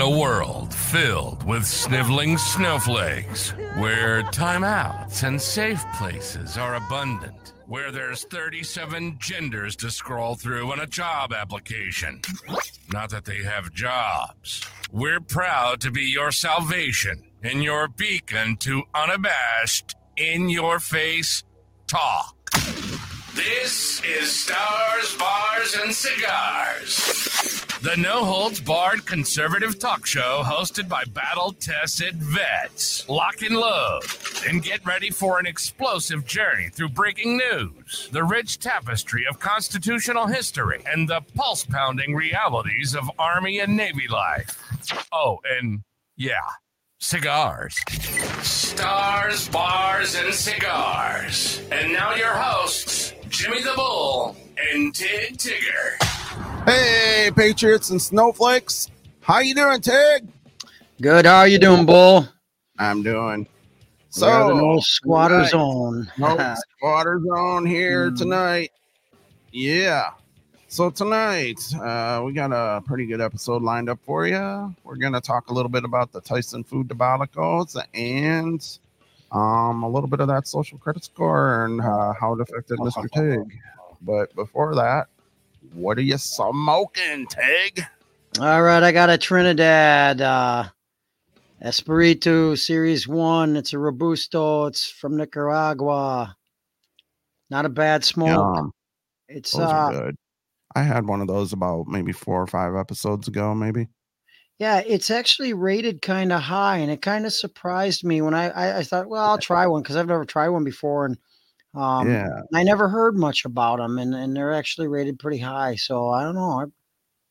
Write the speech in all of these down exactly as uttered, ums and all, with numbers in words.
a world filled with sniveling snowflakes, where timeouts and safe places are abundant, where there's thirty-seven genders to scroll through in a job application. Not that they have jobs. We're proud to be your salvation and your beacon to unabashed, in-your-face talk. This is Stars, Bars, and Cigars, the no-holds-barred conservative talk show hosted by battle-tested vets. Lock and load and get ready for an explosive journey through breaking news, the rich tapestry of constitutional history, and the pulse-pounding realities of Army and Navy life. Oh, and yeah, cigars. Stars, Bars, and Cigars. And now your hosts, Jimmy the Bull and Tig Tigger. Hey, Patriots and Snowflakes. How you doing, Tig? Good. How are you doing, Bull? I'm doing. So, We're the no squatter tonight, zone. No squatter zone here Mm. tonight. Yeah. So tonight, uh, we got a pretty good episode lined up for you. We're going to talk a little bit about the Tyson food debacles and um, a little bit of that social credit score and uh, how it affected Mister Tig. But before that, what are you smoking, Tig? All right, I got a Trinidad uh, Espiritu Series one. It's a Robusto. It's from Nicaragua. Not a bad smoke. Yum. It's Those uh, are good. I had one of those about maybe four or five episodes ago, maybe. yeah, it's actually rated kind of high, and it kind of surprised me when I, I, I thought, well, I'll try one because I've never tried one before, and um, Yeah. I never heard much about them, and, and they're actually rated pretty high. So I don't know, I'm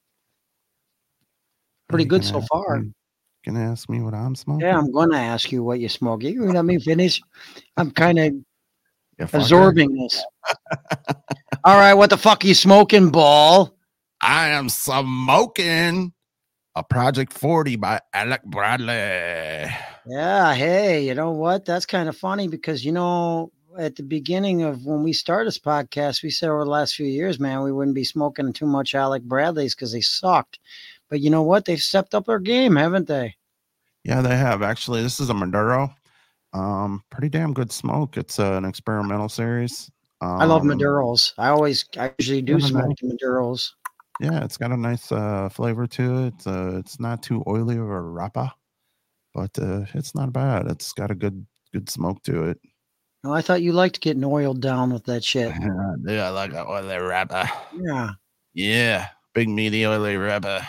pretty You good can so ask far. me- Can ask me what I'm smoking? Yeah, I'm going to ask you what you smoke. You let me finish. I'm kind of You fucker. absorbing this. All right, what the fuck are you smoking, Ball? I am smoking a Project forty by Alec Bradley. Yeah, hey, you know what? That's kind of funny because, you know, at the beginning of when we started this podcast, we said over the last few years, man, we wouldn't be smoking too much Alec Bradley's because they sucked. But you know what? They've stepped up their game, haven't they? Yeah, they have. Actually, this is a Maduro. Um, pretty damn good smoke. It's uh, an experimental series. Um, I love Maduros. I always, I usually do Yeah, smoke nice. the Maduros. Yeah, it's got a nice uh, flavor to it. Uh, it's not too oily of a wrapper, but uh, it's not bad. It's got a good good smoke to it. Oh, I thought you liked getting oiled down with that shit. Yeah, I like an oily wrapper. Yeah. Yeah, big meaty oily wrapper.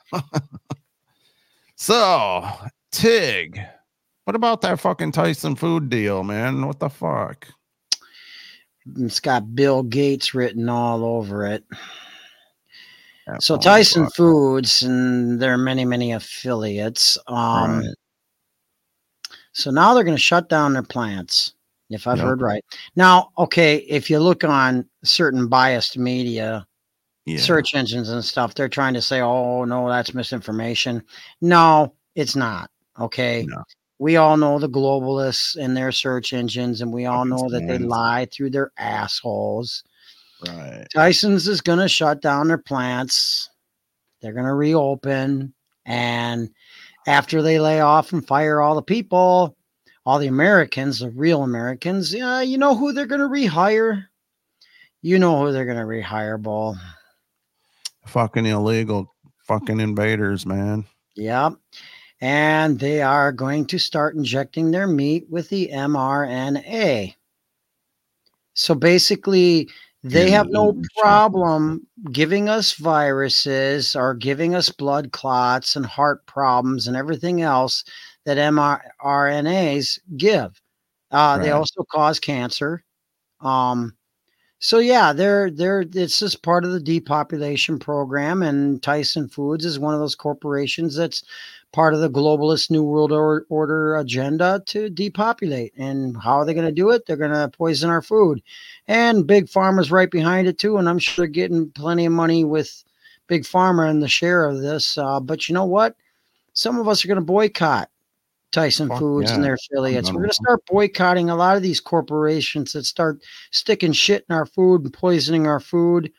So, Tig, what about that fucking Tyson food deal, man? What the fuck? It's got Bill Gates written all over it. That So phony Tyson fuck. Foods, and there are many, many affiliates. Um, Right. So now they're going to shut down their plants, if I've Yep. heard right. Now, okay, if you look on certain biased media, Yeah. search engines and stuff, they're trying to say, oh, no, that's misinformation. No, it's not. Okay. No. We all know the globalists and their search engines, and we all Fucking know that they scams. lie through their assholes. Right. Tyson's is going to shut down their plants. They're going to reopen. And after they lay off and fire all the people, all the Americans, the real Americans, yeah, you know who they're going to rehire? You know who they're going to rehire, Ball. Fucking illegal fucking invaders, man. Yep. And they are going to start injecting their meat with the mRNA. So basically, they have no Mm, problem giving us viruses or giving us blood clots and heart problems and everything else that mRNAs give. Uh, They Right. also cause cancer. Um, so yeah, they're they're it's just part of the depopulation program, and Tyson Foods is one of those corporations that's part of the globalist New World Or- Order agenda to depopulate. And how are they going to do it? They're going to poison our food, and Big Pharma's right behind it too. And I'm sure they're getting plenty of money with Big Pharma and the share of this. Uh, but you know what? Some of us are going to boycott Tyson Fuck Foods and yeah. their affiliates. I'm We're gonna- going to start boycotting a lot of these corporations that start sticking shit in our food and poisoning our food.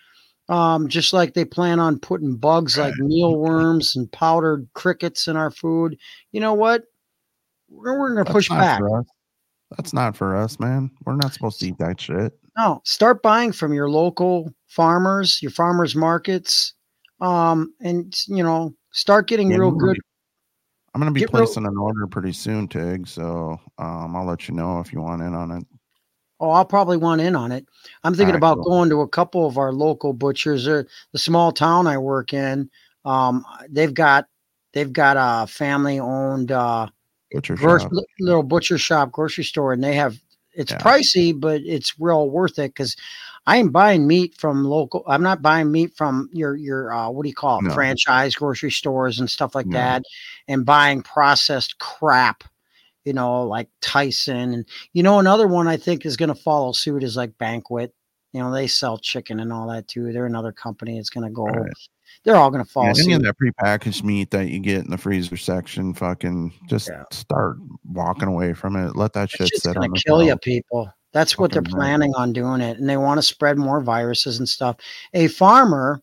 Um, just like they plan on putting bugs like mealworms and powdered crickets in our food. You know what? We're, we're going to push back. That's not for us, man. We're not supposed to eat that shit. No, start buying from your local farmers, your farmers markets, um, and you know, start getting yeah, real I'm good. Be, I'm going to be Get placing real, an order pretty soon, Tig. So um, I'll let you know if you want in on it. Oh, I'll probably want in on it. I'm thinking right, about cool. going to a couple of our local butchers. Or the small town I work in, um, they've got they've got a family owned uh, butcher grocery, shop. little butcher shop, grocery store, and they have. It's yeah. pricey, but it's real worth it because I am buying meat from local. I'm not buying meat from your your uh, what do you call it, no. franchise grocery stores and stuff like no. that, and buying processed crap, you know, like Tyson. And you know, another one I think is going to follow suit is like Banquet. You know, they sell chicken and all that too. They're another company that's going to go. Right. They're all going to fall. Yeah, any suit. of that prepackaged meat that you get in the freezer section, fucking just yeah. start walking away from it. Let that shit It's sit going on to kill shelf. you, people. That's fucking what they're planning right. on doing it, and they want to spread more viruses and stuff. A farmer,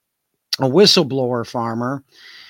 a whistleblower farmer,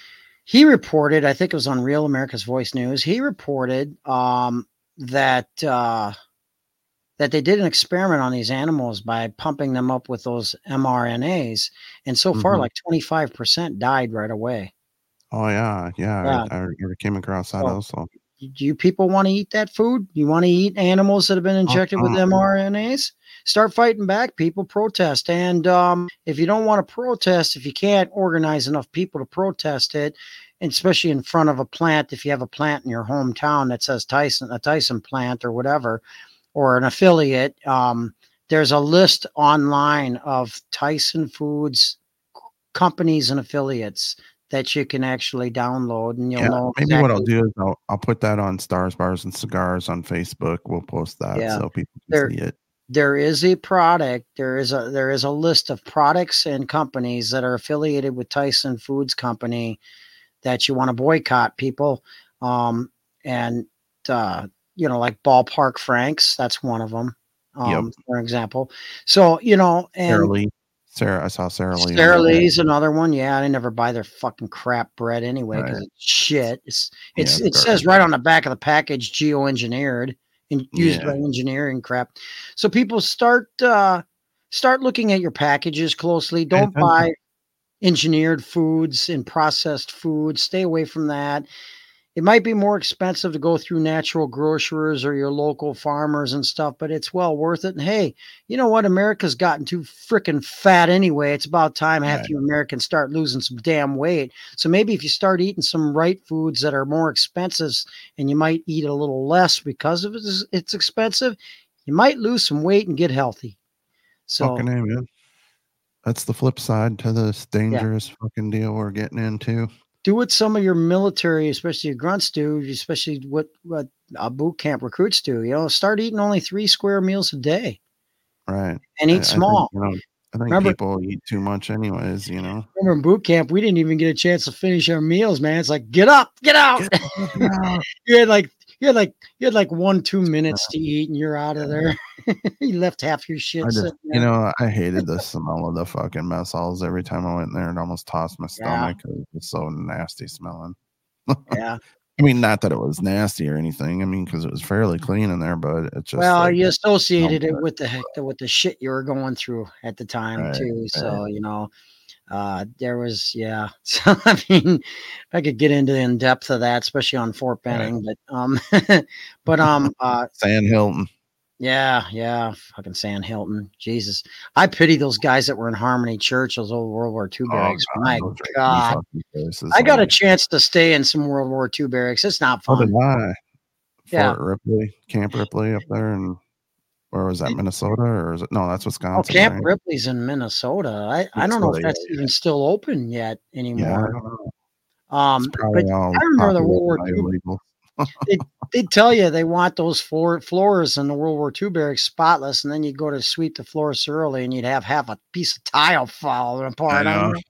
he reported. I think it was on Real America's Voice News. He reported um, that. Uh, that they did an experiment on these animals by pumping them up with those mRNAs. And so far, mm-hmm. like twenty-five percent died right away. Oh, yeah. Yeah. yeah. I, I came across that so, also. Do you people want to eat that food? You want to eat animals that have been injected uh-huh. with mRNAs? Start fighting back, people. Protest. And um, if you don't want to protest, if you can't organize enough people to protest it, and especially in front of a plant, if you have a plant in your hometown that says Tyson, a Tyson plant or whatever, or an affiliate, um, there's a list online of Tyson Foods companies and affiliates that you can actually download, and you'll yeah, know. Maybe exactly. what I'll do is I'll, I'll put that on Stars, Bars, and Cigars on Facebook. We'll post that yeah. so people can there, see it. There is a product. There is a there is a list of products and companies that are affiliated with Tyson Foods Company that you want to boycott, people. Um, and uh, you know, like Ballpark Franks, that's one of them, um, yep. for example. So, you know, and Sarah Lee. Sarah, I saw Sarah Lee. Sarah Lee's another one. Yeah, I never buy their fucking crap bread anyway because right. it's shit. It's it's yeah, it says right on the back of the package, geoengineered and used yeah. by engineering crap. So people start uh, start looking at your packages closely. Don't buy engineered foods and processed foods. Stay away from that. It might be more expensive to go through natural grocers or your local farmers and stuff, but it's well worth it. And hey, you know what? America's gotten too freaking fat anyway. It's about time half right. you Americans start losing some damn weight. So maybe if you start eating some right foods that are more expensive and you might eat a little less because of it, it's expensive, you might lose some weight and get healthy. So, fucking A, man. That's the flip side to this dangerous yeah. fucking deal we're getting into. Do what some of your military, especially your grunts do, especially what, what uh, boot camp recruits do. You know, start eating only three square meals a day. Right. And eat I, small. I think, you know, I think remember, people eat too much anyways, you know. Remember in boot camp, we didn't even get a chance to finish our meals, man. It's like, get up, get out. Get up, get out. you had like you had like you had like one, two minutes to eat and you're out of there. You left half your shit. I just, you know, I hated the smell of the fucking mess halls every time I went in there. It almost tossed my stomach because yeah. it was so nasty smelling. Yeah. I mean, not that it was nasty or anything. I mean, because it was fairly clean in there, but it's just well, like, you associated it with the with the shit you were going through at the time right, too. Right. So you know, uh, there was yeah. So I mean, I could get into the in depth of that, especially on Fort Benning, right. but um, but um, uh, San Hilton. Yeah, yeah, fucking San Hilton. Jesus, I pity those guys that were in Harmony Church, those old World War Two barracks. Oh, God, My God, I got a chance to stay in some World War Two barracks. It's not fun. Oh, did I? Fort yeah. Ripley, Camp Ripley up there, and where was that? Minnesota, or is it? No, that's Wisconsin. Oh, Camp right? Ripley's in Minnesota. I, I don't know if that's even still open yet anymore. Yeah, I don't know. Um, but I remember the World War Two. they they tell you they want those floor, floors in the World War Two barracks spotless, and then you go to sweep the floors thoroughly, and you'd have half a piece of tile falling apart. I know.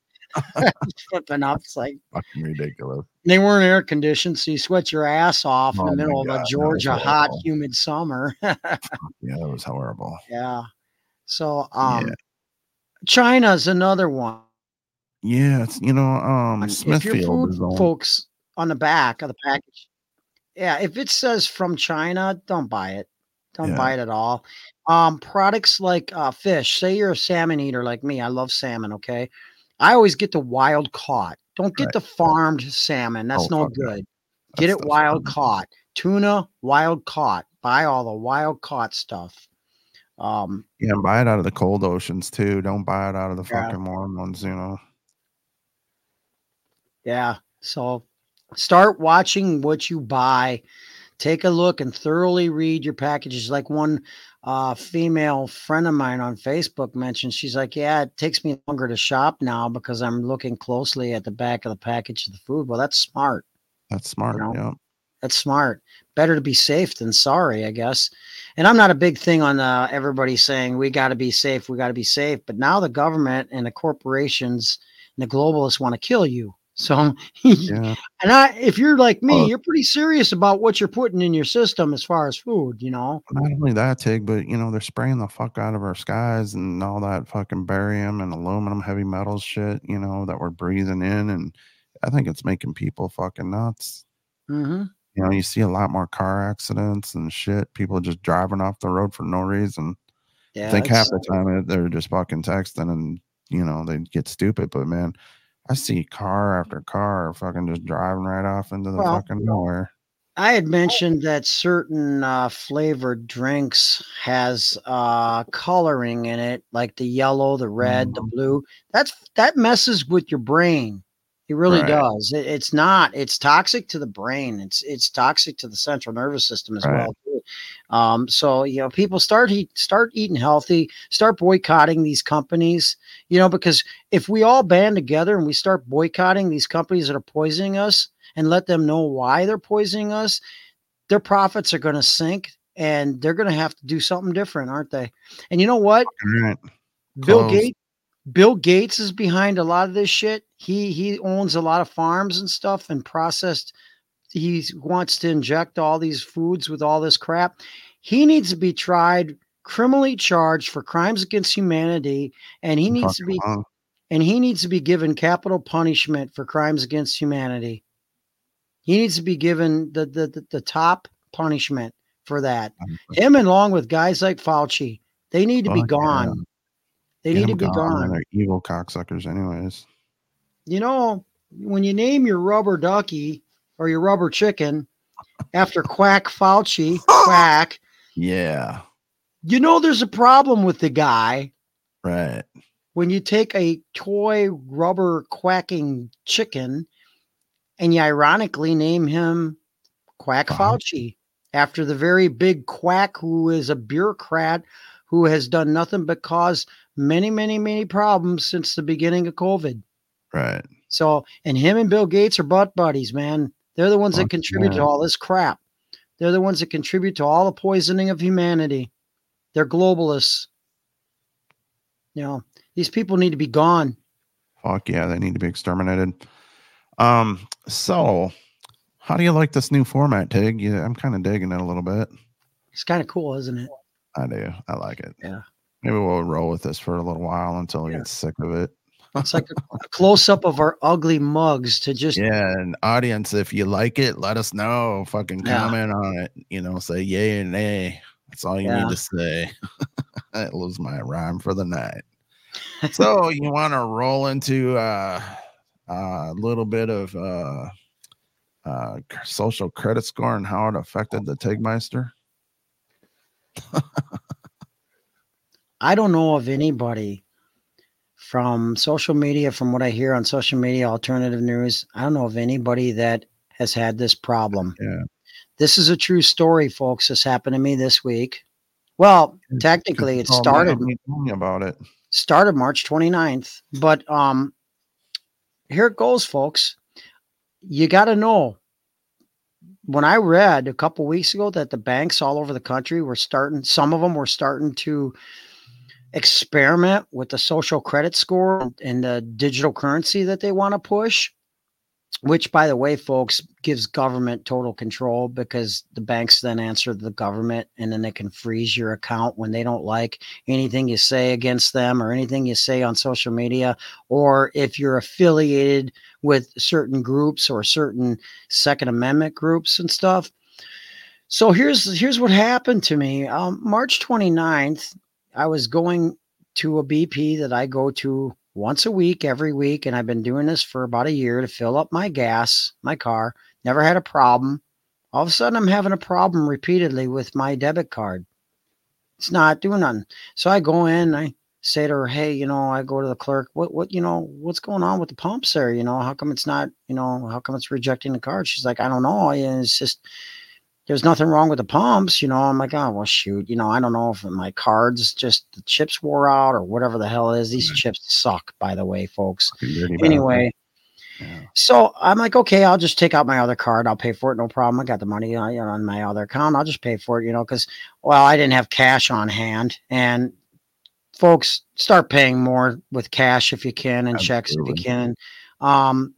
Flipping up, it's like fucking ridiculous. They weren't air conditioned, so you sweat your ass off oh in the middle of God, a Georgia hot, humid summer. Yeah, it was horrible. Yeah. So, um, yeah. China's another one. Yeah, it's, you know, um, If your Smithfield food is on. folks on the back of the package, yeah, if it says from China, don't buy it. Don't Yeah, buy it at all. Um, products like uh, fish. Say you're a salmon eater like me. I love salmon. Okay, I always get the wild caught. Don't get right. the farmed salmon. Oh, That's no fuck no. good. That Get it stuff's wild garbage. caught. Tuna, wild caught. Buy all the wild caught stuff. Um, Yeah, and buy it out of the cold oceans too. Don't buy it out of the yeah, fucking warm ones, you know. yeah. So start watching what you buy. Take a look and thoroughly read your packages. Like one uh, female friend of mine on Facebook mentioned, she's like, yeah, it takes me longer to shop now because I'm looking closely at the back of the package of the food. Well, that's smart. That's You smart. know, Yeah. that's smart. Better to be safe than sorry, I guess. And I'm not a big thing on uh, everybody saying we got to be safe, we got to be safe. But now the government and the corporations and the globalists want to kill you. So, Yeah. and I, if you're like me, Well, you're pretty serious about what you're putting in your system as far as food. You know, not only that, Tig, but you know, they're spraying the fuck out of our skies and all that fucking barium and aluminum heavy metals shit, you know, that we're breathing in. And I think it's making people fucking nuts. mm-hmm. You know, you see a lot more car accidents and shit. People just driving off the road for no reason. I Yeah, think half it's the time it- they're just fucking texting and, you know, they get stupid. But man, I see car after car fucking just driving right off into the well. fucking nowhere. I had mentioned that certain uh, flavored drinks has uh, coloring in it, like the yellow, the red, the Mhm. blue. That's that messes with your brain. It really Right, does. It, it's not. It's toxic to the brain. It's it's toxic to the central nervous system as right. well too. Um, so you know, people start eat, start eating healthy. Start boycotting these companies. You know, because if we all band together and we start boycotting these companies that are poisoning us, and let them know why they're poisoning us, their profits are going to sink and they're going to have to do something different, aren't they? And you know what? Right. Bill Close. Gates Bill Gates is behind a lot of this shit. He he owns a lot of farms and stuff and processed. He wants to inject all these foods with all this crap. He needs to be tried, criminally charged for crimes against humanity, and he needs to Fucking be wrong. and he needs to be given capital punishment for crimes against humanity. He needs to be given the the the, the top punishment for that. Him, and along with guys like Fauci, they need to be Fuck yeah. gone. They Get need them to be gone, man. gone. They're evil cocksuckers, anyways. You know, when you name your rubber ducky or your rubber chicken after Quack Fauci, Quack, Yeah. you know there's a problem with the guy Right. when you take a toy rubber quacking chicken and you ironically name him Quack Fauci. Fauci, after the very big quack who is a bureaucrat who has done nothing but cause many, many, many problems since the beginning of COVID. Right. So, and him and Bill Gates are butt buddies, man. They're the ones Fuck that contribute yeah. to all this crap. They're the ones that contribute to all the poisoning of humanity. They're globalists. You know, these people need to be gone. Fuck yeah, they need to be exterminated. Um, so how do you like this new format, Tig? Yeah, I'm kind of digging it a little bit. It's kind of cool, isn't it? I do. I like it. Yeah. Maybe we'll roll with this for a little while until we Yeah. get sick of it. It's like a, a close up of our ugly mugs to just Yeah, and audience, if you like it, let us know. Fucking Yeah. comment on it. You know, say yay or nay. That's all you Yeah. need to say. That was my rhyme for the night. So you want to roll into uh, uh, a little bit of uh, uh, social credit score and how it affected the Tigmeister? I don't know of anybody from social media, from what I hear on social media, alternative news, I don't know of anybody that has had this problem. Yeah. This is a true story, folks. This happened to me this week. Well, technically it started me about it. started March twenty-ninth, but um here it goes, folks. You got to know, when I read a couple weeks ago that the banks all over the country were starting, some of them were starting to experiment with the social credit score and the digital currency that they want to push. which, by the way, folks, gives government total control because the banks then answer the government and then they can freeze your account when they don't like anything you say against them or anything you say on social media, or if you're affiliated with certain groups or certain Second Amendment groups and stuff. So here's here's what happened to me. Um, March twenty-ninth, I was going to a B P that I go to once a week, every week, and I've been doing this for about a year to fill up my gas, my car. Never had a problem. All of a sudden, I'm having a problem repeatedly with my debit card. It's not doing nothing. So I go in, I say to her, hey, you know, I go to the clerk, what, what, you know, what's going on with the pumps there? You know, how come it's not, you know, how come it's rejecting the card? She's like, I don't know. And it's just, there's nothing wrong with the pumps, you know. I'm like, oh, well, shoot, you know, I don't know if my cards just the chips wore out or whatever the hell it is. These chips suck, by the way, folks. Anyway, yeah. So I'm like, okay, I'll just take out my other card. I'll pay for it, no problem. I got the money on, you know, on my other account. I'll just pay for it, you know, because well, I didn't have cash on hand. And folks, start paying more with cash if you can and Absolutely. Checks if you can. Um,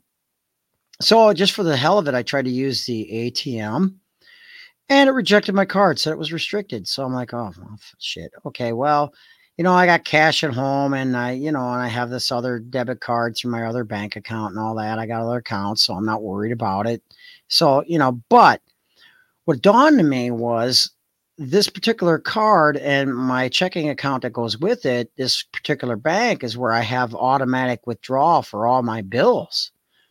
so just for the hell of it, I tried to use the A T M. And it rejected my card, said it was restricted. So I'm like, oh, well, shit. Okay, well, you know, I got cash at home and I, you know, and I have this other debit card through my other bank account and all that. I got other accounts, so I'm not worried about it. So, you know, but what dawned on me was this particular card and my checking account that goes with it, this particular bank is where I have automatic withdrawal for all my bills.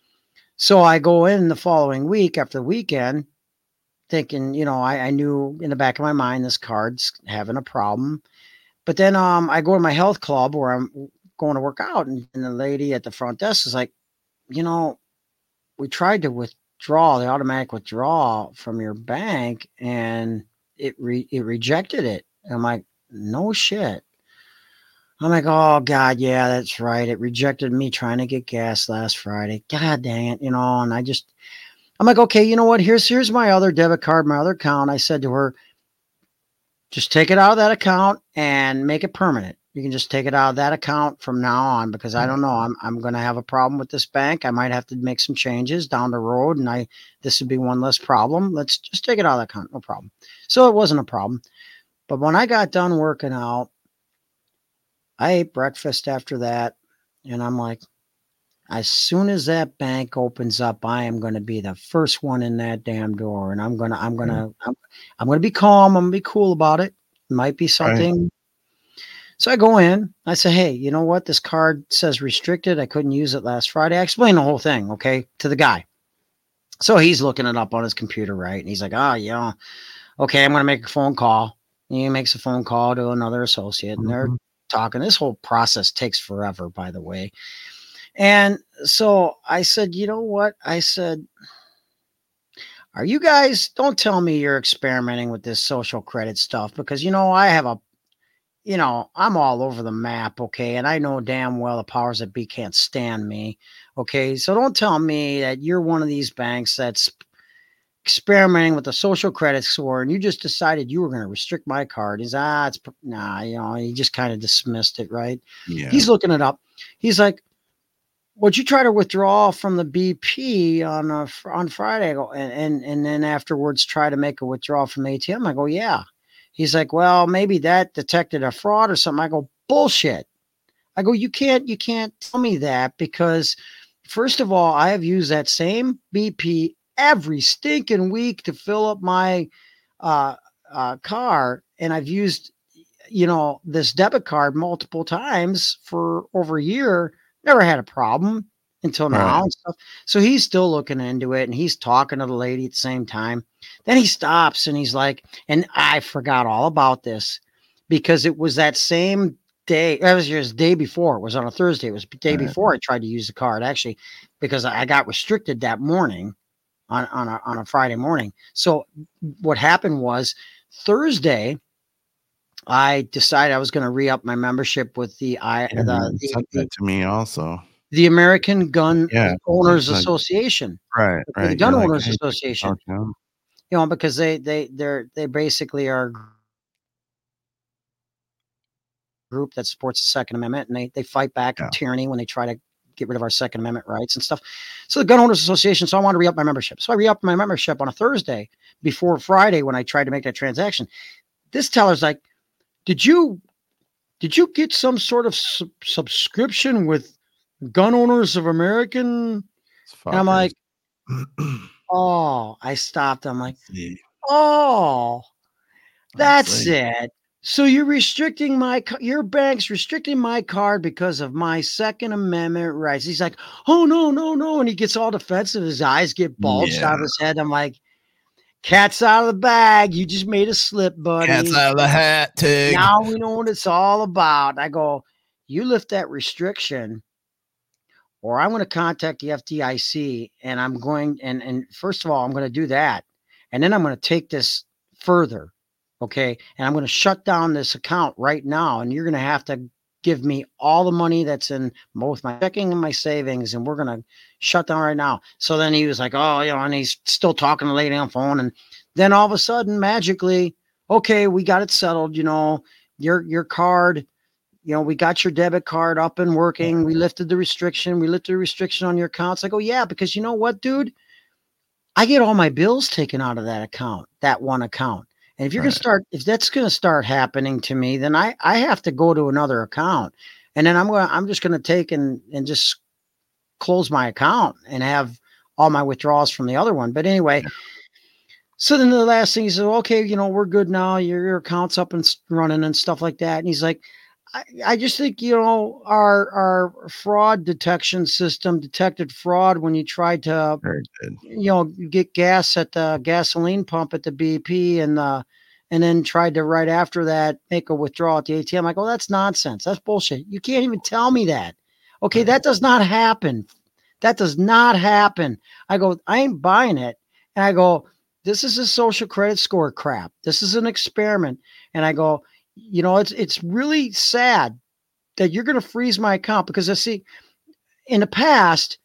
So I go in the following week after the weekend, thinking, you know, I, I knew in the back of my mind this card's having a problem. But then um, I go to my health club where I'm going to work out, and, and the lady at the front desk is like, you know, we tried to withdraw the automatic withdrawal from your bank, and it re- it rejected it. And I'm like, no shit. I'm like, oh God, yeah, that's right. It rejected me trying to get gas last Friday. God dang it, you know. And I just. I'm like, okay, you know what? Here's here's my other debit card, my other account. I said to her, just take it out of that account and make it permanent. You can just take it out of that account from now on because I don't know. I'm I'm going to have a problem with this bank. I might have to make some changes down the road, and I this would be one less problem. Let's just take it out of that account, no problem. So it wasn't a problem. But when I got done working out, I ate breakfast after that, and I'm like, as soon as that bank opens up, I am going to be the first one in that damn door. And I'm going to, I'm going to, I'm, I'm going to be calm. I'm going to be cool about it. It might be something. Right. So I go in, I say, hey, you know what? This card says restricted. I couldn't use it last Friday. I explain the whole thing. Okay. To the guy. So he's looking it up on his computer. Right. And he's like, oh yeah. Okay. I'm going to make a phone call. And he makes a phone call to another associate and they're mm-hmm. talking. This whole process takes forever, by the way. And so I said, you know what? I said, are you guys, don't tell me you're experimenting with this social credit stuff because, you know, I have a, you know, I'm all over the map. Okay. And I know damn well the powers that be can't stand me. Okay. So don't tell me that you're one of these banks that's experimenting with the social credit score and you just decided you were going to restrict my card. He's, ah, it's, nah, you know, he just kind of dismissed it. Right. Yeah. He's looking it up. He's like, would you try to withdraw from the B P on a, on Friday? I go, and, and and then afterwards try to make a withdrawal from A T M? I go, yeah. He's like, well, maybe that detected a fraud or something. I go, bullshit. I go, you can't you can't tell me that because first of all, I have used that same B P every stinking week to fill up my uh, uh, car, and I've used, you know, this debit card multiple times for over a year. Never had a problem until now right. and stuff. So he's still looking into it and he's talking to the lady at the same time. Then he stops and he's like, and I forgot all about this because it was that same day. That was just the day before. It was on a Thursday. It was the day right. before I tried to use the card actually, because I got restricted that morning on, on a, on a Friday morning. So what happened was Thursday, I decided I was going to re-up my membership with the I yeah, the, the, said that to me also the American Gun yeah, Owners like, Association, right? Right. The Gun You're Owners like, hey, Association, okay. you know, because they they they're they basically are a group that supports the Second Amendment and they they fight back yeah. tyranny when they try to get rid of our Second Amendment rights and stuff. So the Gun Owners Association, so I wanted to re-up my membership. So I re-upped my membership on a Thursday before Friday when I tried to make that transaction. This teller's like, did you, did you get some sort of sub- subscription with Gun Owners of American? And I'm like, oh, I stopped. I'm like, oh, that's it. So you're restricting my, your bank's restricting my card because of my Second Amendment rights. He's like, oh, no, no, no. And he gets all defensive. His eyes get bulged Yeah. out of his head. I'm like, cat's out of the bag. You just made a slip, buddy. Cat's out of the hat, Tig. Now we know what it's all about. I go, you lift that restriction or I'm going to contact the F D I C and I'm going, and, and first of all, I'm going to do that. And then I'm going to take this further. Okay. And I'm going to shut down this account right now. And you're going to have to give me all the money that's in both my checking and my savings. And we're going to shut down right now. So then he was like, oh, you know, and he's still talking to the lady on the phone. And then all of a sudden, magically, okay, we got it settled. You know, your, your card, you know, we got your debit card up and working. We lifted the restriction. We lifted the restriction on your accounts. I go, yeah, because you know what, dude? I get all my bills taken out of that account, that one account. And if you're right. going to start, if that's going to start happening to me, then I, I have to go to another account. And then I'm going to, I'm just going to take and, and just close my account and have all my withdrawals from the other one. But anyway, yeah. So then the last thing he said, okay, you know, we're good now. Your, your account's up and running and stuff like that. And he's like, I, I just think, you know, our, our fraud detection system detected fraud when you tried to, you know, get gas at the gasoline pump at the B P and the, and then tried to right after that, make a withdrawal at the A T M. I go, that's nonsense. That's bullshit. You can't even tell me that. Okay. Right. That does not happen. That does not happen. I go, I ain't buying it. And I go, this is a social credit score crap. This is an experiment. And I go, you know, it's it's really sad that you're going to freeze my account because I see in the past,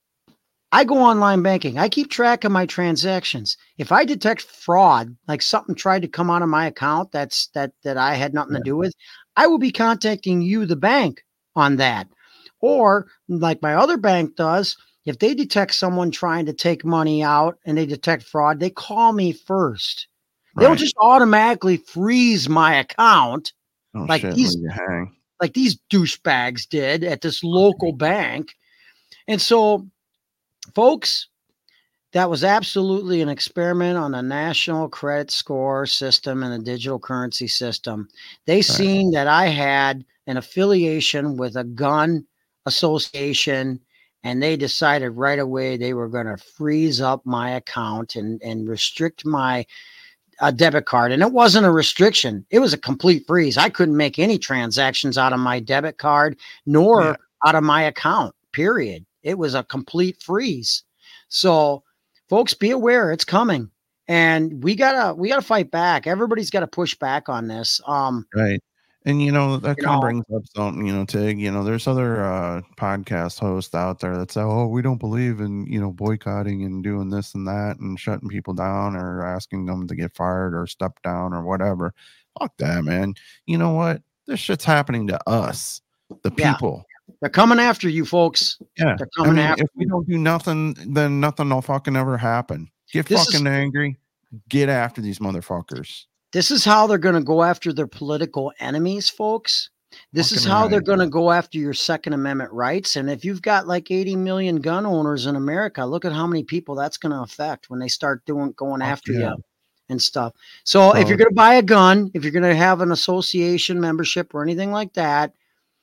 I go online banking. I keep track of my transactions. If I detect fraud, like something tried to come out of my account that's that that I had nothing yeah. to do with, I will be contacting you, the bank, on that. Or like my other bank does, if they detect someone trying to take money out and they detect fraud, they call me first. They don't just automatically freeze my account oh, like shit, these like these douchebags did at this local bank. And so, folks, that was absolutely an experiment on the national credit score system and the digital currency system. They right. seen that I had an affiliation with a gun association, and they decided right away they were going to freeze up my account and, and restrict my a debit card. And it wasn't a restriction. It was a complete freeze. I couldn't make any transactions out of my debit card nor yeah. out of my account, period. It was a complete freeze. So folks, be aware it's coming and we gotta, we gotta fight back. Everybody's got to push back on this. Um, right. And, you know, that you kind of know, brings up something, you know, Tig, you know, there's other uh, podcast hosts out there that say, oh, we don't believe in, you know, boycotting and doing this and that and shutting people down or asking them to get fired or step down or whatever. Fuck that, man. You know what? This shit's happening to us, the people. Yeah. They're coming after you, folks. Yeah. They're coming I mean, after if we don't do nothing, then nothing will fucking ever happen. Get this fucking is- angry. Get after these motherfuckers. This is how they're going to go after their political enemies, folks. This Fucking is how right. they're going to go after your Second Amendment rights. And if you've got like eighty million gun owners in America, look at how many people that's going to affect when they start doing going Fuck after yeah. you and stuff. So So- if you're going to buy a gun, if you're going to have an association membership or anything like that,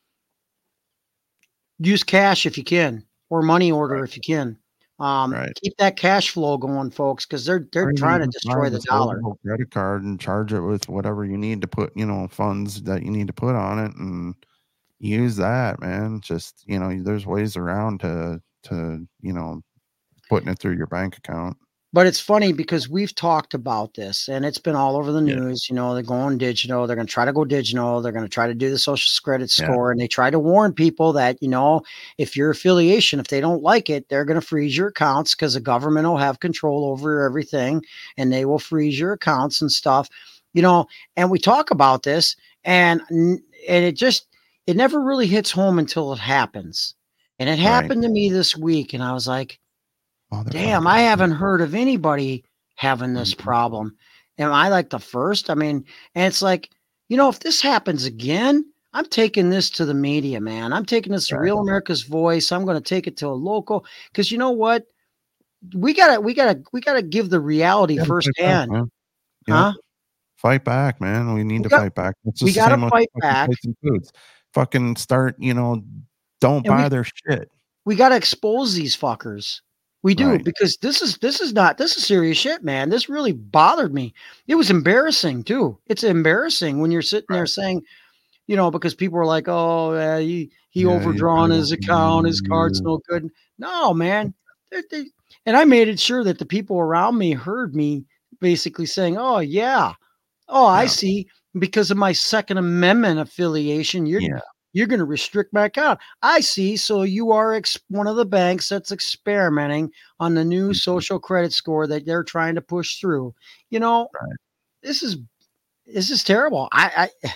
use cash if you can, or money order Right. if you can. Um, Right. Keep that cash flow going, folks, because they're they're Or trying to even destroy buy the a dollar. disposable credit card and charge it with whatever you need to put, you know, funds that you need to put on it and use that, man. Just, you know, there's ways around to, to, you know, putting it through your bank account. But it's funny because we've talked about this and it's been all over the Yeah. news. You know, they're going digital. They're going to try to go digital. They're going to try to do the social credit Yeah. score. And they try to warn people that, you know, if your affiliation, if they don't like it, they're going to freeze your accounts because the government will have control over everything and they will freeze your accounts and stuff, you know, and we talk about this and, and it just, it never really hits home until it happens. And it Right. happened to me this week, and I was like, damn, I haven't heard of anybody having this Mhm. problem. Am I like the first? I mean, and it's like, you know, if this happens again, I'm taking this to the media, man. I'm taking this to Right. Real America's Voice. I'm going to take it to a local, because you know what? We gotta, we gotta, we gotta give the reality Gotta fight back, firsthand, man. huh? Yep. Fight back, man. We need We to got- fight back. It's we just the gotta same with fight fucking back. Tyson Foods. Fucking start, you know, don't And we- buy their shit. We got to expose these fuckers. We do, Right. because this is this is not this is serious shit, man. This really bothered me. It was embarrassing too. It's embarrassing when you're sitting there Right. saying, you know, because people are like, "Oh, uh, he he Yeah, overdrawn yeah, his account, his card's no good." No, man. They're- they- and I made it sure that the people around me heard me basically saying, "Oh yeah, oh I Yeah. see." Because of my Second Amendment affiliation, you're Yeah. you're going to restrict my account. I see. So you are ex- one of the banks that's experimenting on the new Mhm. social credit score that they're trying to push through. You know, Right. this is this is terrible. I, I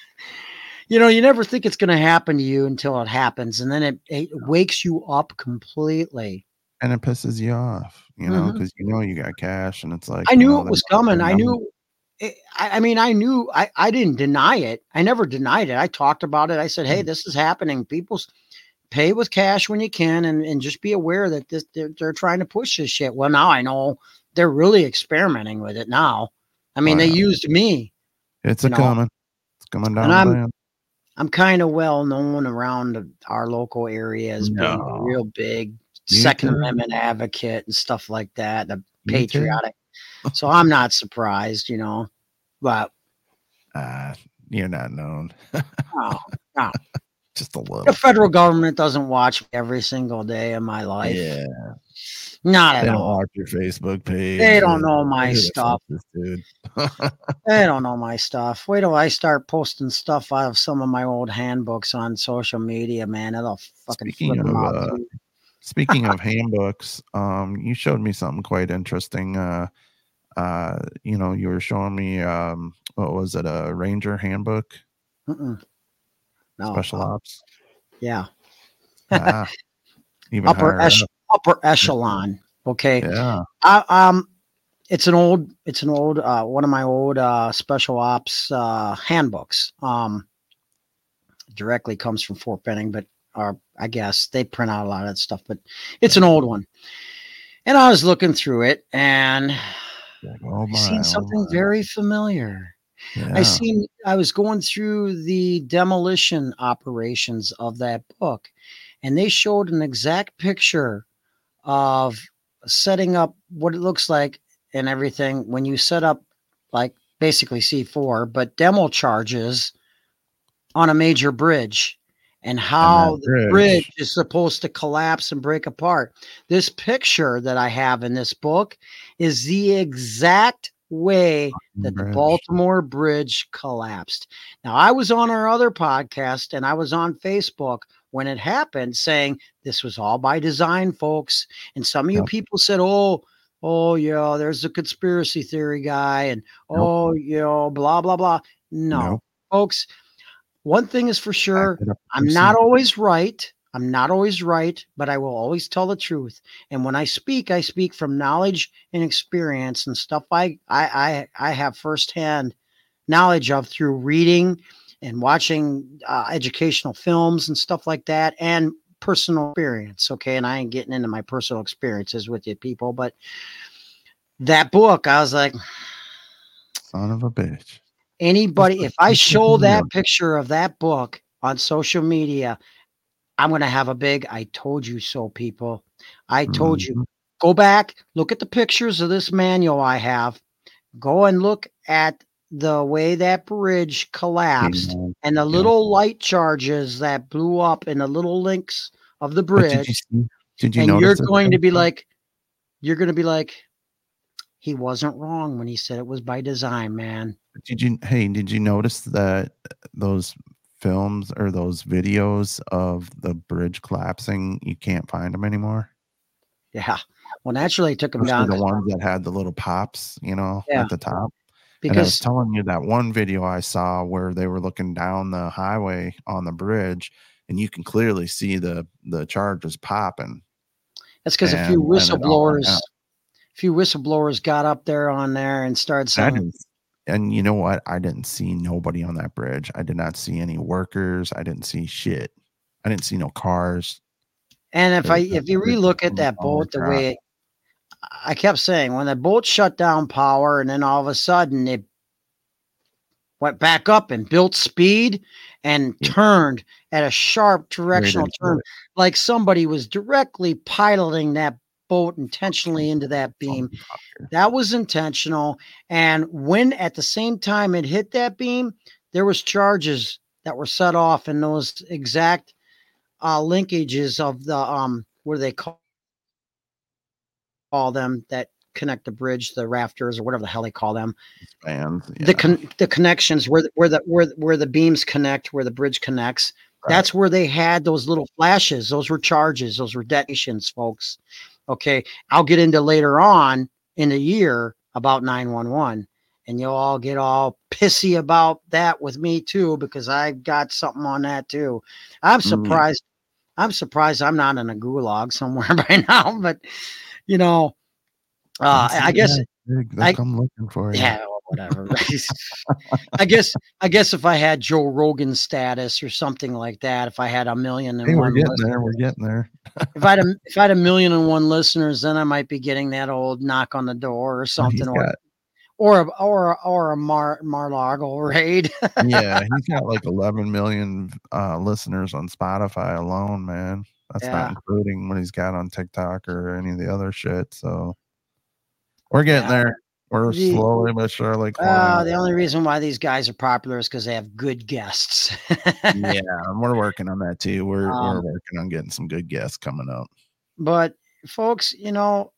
you know, you never think it's going to happen to you until it happens, and then it, it wakes you up completely. And it pisses you off, you know, Mhm. because you know you got cash, and it's like I you knew know, it they're was not- coming. they're I not- knew. it- I I mean, I knew. I I didn't deny it. I never denied it. I talked about it. I said, "Hey, Mm. this is happening. People's pay with cash when you can, and and just be aware that this they're, they're trying to push this shit." Well, now I know they're really experimenting with it now. I mean, Oh, they yeah. used me, It's you a know. coming. It's coming down. And I'm- down. I'm kind of well known around the- our local area as being a No. real big You Second too. Amendment advocate and stuff like that, the You too. patriotic. So I'm not surprised, you know. But Uh, you're not known. no, no. Just a little. The federal government doesn't watch me every single day of my life. Yeah. Not They at don't all. watch your Facebook page. They don't and- know my Who the stuff. fuck is this dude? They don't know my stuff. Wait till I start posting stuff out of some of my old handbooks on social media, man. It'll fucking Speaking flip them of, out. uh, too. Speaking of handbooks, um, you showed me something quite interesting. Uh, uh, you know, you were showing me, um, what was it, a Ranger handbook, Mm-mm. No, special uh, ops? yeah, Ah, even upper higher ech- up. upper echelon. Okay, Yeah, I, um, it's an old, it's an old, uh, one of my old uh, special ops uh, handbooks. Um, directly comes from Fort Benning, but or I guess they print out a lot of that stuff. But it's an old one, and I was looking through it, and like, oh I my, seen oh something my. very familiar. Yeah. I seen I was going through the demolition operations of that book, and they showed an exact picture of setting up what it looks like and everything when you set up like basically C four, but demo charges on a major bridge and how that the bridge- bridge is supposed to collapse and break apart. This picture that I have in this book is the exact way that the Bridge. Baltimore Bridge collapsed. Now, I was on our other podcast and I was on Facebook when it happened saying this was all by design, folks. And some of you Yep. people said, oh, oh, yeah, there's a conspiracy theory guy. And, oh, you know, blah, blah, blah. No, Nope. folks, one thing is for sure. Back it up with I'm receipts. not always right. I'm not always right, but I will always tell the truth. And when I speak, I speak from knowledge and experience and stuff I I I, I have firsthand knowledge of through reading and watching uh, educational films and stuff like that, and personal experience. Okay, and I ain't getting into my personal experiences with you people, but that book, I was like, Son of a bitch. anybody, if I That's show what that I'm picture of that book on social media, I'm going to have a big I told you so, people. I told you. Mhm. Go back, look at the pictures of this manual I have. Go and look at the way that bridge collapsed Yeah. and the Yeah. little light charges that blew up in the little links of the But did you bridge. see? Did you And you're notice? it, going to though? be like, you're going to be like, he wasn't wrong when he said it was by design, man. Did you? Hey, did you notice that those films or those videos of the bridge collapsing, you can't find them anymore? Yeah. Well, naturally, it took him Especially down the ones that had the little pops, you know, Yeah. at the top. And I was because telling you that one video I saw where they were looking down the highway on the bridge, and you can clearly see the the charges popping. That's because a few And- and it all went whistleblowers, out. a few whistleblowers got up there on there and started I saying, didn't, and you know what? I didn't see nobody on that bridge. I did not see any workers. I didn't see shit. I didn't see no cars. and if It I was if you just relook at all that boat, the crap. way I kept saying, when the boat shut down power, and then all of a sudden it went back up and built speed and Yeah. turned at a sharp directional into turn, it. like somebody was directly piloting that boat intentionally into that beam. Motherfucker. That was intentional. And when at the same time it hit that beam, there was charges that were set off in those exact uh, linkages of the um, what do they call, call them that connect the bridge, the rafters, or whatever the hell they call them. Fans, yeah. The con- the connections where the, where the where where the beams connect, where the bridge connects. Right. That's where they had those little flashes. Those were charges. Those were detonations, folks. Okay, I'll get into later on in the year about nine one one, and you'll all get all pissy about that with me too, because I've got something on that too. I'm Mm. surprised. I'm surprised I'm not in a gulag somewhere by now, but you know, uh, That's I the guess, guy, Big. They'll I- come looking for you. yeah, well, whatever. I guess, I guess if I had Joe Rogan status or something like that, if I had a million and Hey, we're one getting listeners, there. We're getting there. if I had a, if I had a million and one listeners, then I might be getting that old knock on the door or something, He's or got, or a, or a, or a Mar Mar-Lago raid. yeah, he's got like eleven million uh, listeners on Spotify alone, man. That's Yeah. not including what he's got on TikTok or any of the other shit. So we're getting Yeah. there. We're The- slowly but surely Uh, climbing. the only reason why these guys are popular is because they have good guests. Yeah, we're working on that too. We're Um, we're working on getting some good guests coming up. But folks, you know,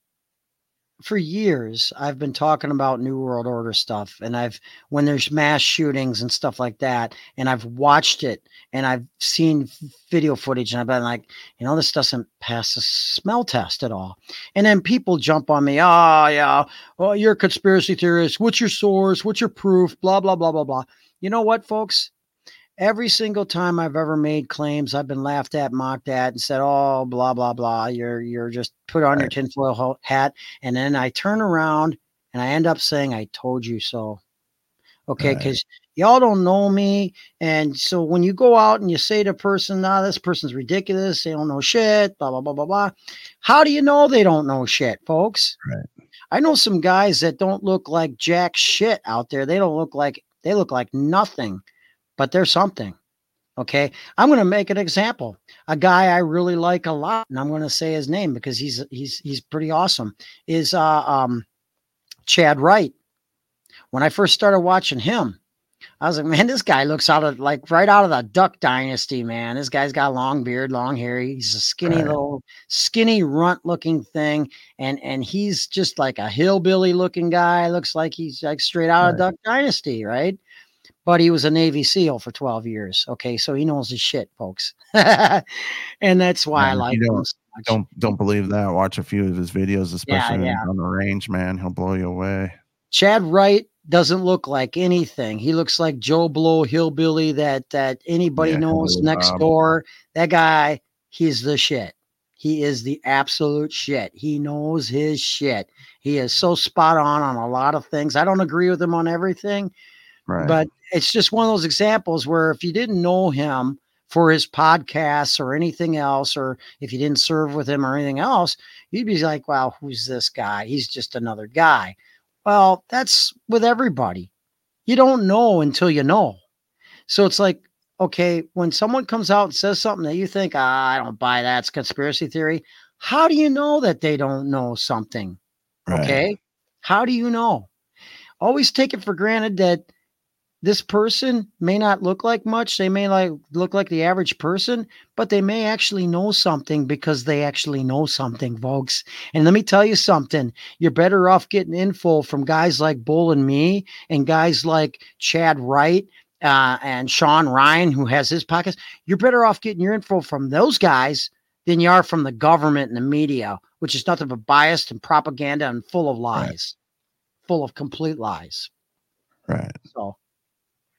for years I've been talking about New World Order stuff, and I've when there's mass shootings and stuff like that, and I've watched it and I've seen video footage, and I've been like, you know, this doesn't pass the smell test at all. And then people jump on me, oh yeah, well, you're a conspiracy theorist. What's your source? What's your proof? Blah blah blah blah blah. You know what, folks? Every single time I've ever made claims, I've been laughed at, mocked at, and said, "Oh, blah blah blah. You're you're just put on your Right. tinfoil ho- hat." And then I turn around and I end up saying, "I told you so." Okay, Right. because y'all don't know me, and so when you go out and you say to a person, "Nah, this person's ridiculous. They don't know shit." Blah blah blah blah blah. How do you know they don't know shit, folks? Right. I know some guys that don't look like jack shit out there. They don't look like they look like nothing, but they're something. Okay. I'm going to make an example. A guy I really like a lot, and I'm going to say his name because he's he's he's pretty awesome, is uh um Chad Wright. When I first started watching him, I was like, man, this guy looks out of like right out of the Duck Dynasty, man. This guy's got a long beard, long hair. He's a skinny Right. little skinny runt looking thing. And and he's just like a hillbilly looking guy. Looks like he's like straight out of Right. Duck Dynasty, right? But he was a Navy SEAL for twelve years. Okay, so he knows his shit, folks. And that's why Yeah, I if like you him don't- so much. Don't don't believe that. Watch a few of his videos, especially when yeah. he's on the range, man. He'll blow you away. Chad Wright doesn't look like anything. He looks like Joe Blow hillbilly that that anybody Yeah, knows hillbilly next Bob. door. That guy, he's the shit. He is the absolute shit. He knows his shit. He is so spot on on a lot of things. I don't agree with him on everything, Right. but it's just one of those examples where if you didn't know him for his podcasts or anything else, or if you didn't serve with him or anything else, you'd be like, wow, who's this guy? He's just another guy. Well, that's with everybody. You don't know until you know. So it's like, okay, when someone comes out and says something that you think, ah, I don't buy that, it's conspiracy theory. How do you know that they don't know something? Right. Okay. How do you know? Always take it for granted that this person may not look like much. They may like look like the average person, but they may actually know something because they actually know something, folks. And let me tell you something. You're better off getting info from guys like Bull and me and guys like Chad Wright uh, and Sean Ryan, who has his podcast. You're better off getting your info from those guys than you are from the government and the media, which is nothing but biased and propaganda and full of lies, full of complete lies. Right. So,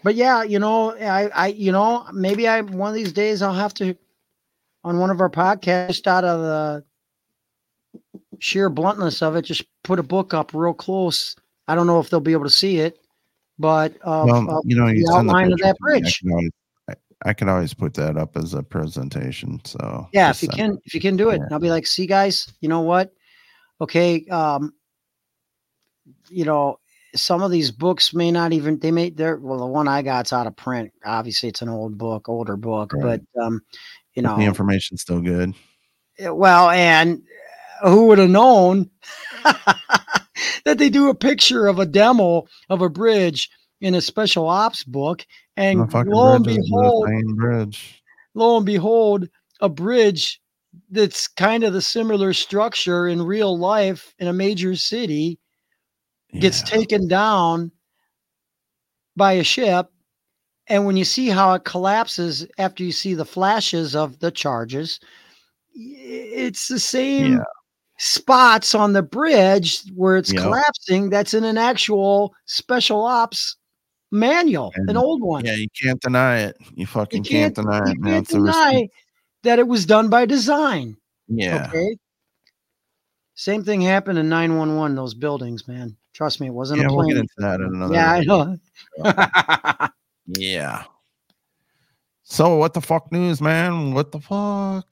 but yeah, you know, I, I, you know, maybe I one of these days I'll have to on one of our podcasts out of the sheer bluntness of it, just put a book up real close. I don't know if they'll be able to see it, but of, Well, of you know, you the send the outline of picture that to me. I bridge. can always, I, I can always put that up as a presentation. So Yeah, just if you send can, if you can do it, Yeah. I'll be like, see, guys, you know what? Okay, um, you know, some of these books may not even they may they're well, the one I got's out of print. Obviously, it's an old book, older book, Right. but um, you But the know, information's still good. well, and who would have known that they do a picture of a demo of a bridge in a special ops book, And the and fucking lo and bridge is the behold, same bridge. lo and behold, a bridge that's kind of the similar structure in real life in a major city gets Yeah. taken down by a ship. And when you see how it collapses after you see the flashes of the charges, it's the same Yeah. spots on the bridge where it's Yep. collapsing. That's in an actual special ops manual, an And old one. yeah, you can't deny it. You You fucking can't, can't, deny you it, man. can't It's a receipt. deny that it was done by design. Yeah. Okay. Same thing happened in nine one one, those buildings, man. Trust me, it wasn't Yeah, a we'll plane. get into that in another. Yeah, I know. Yeah. So what the fuck news, man? What the fuck?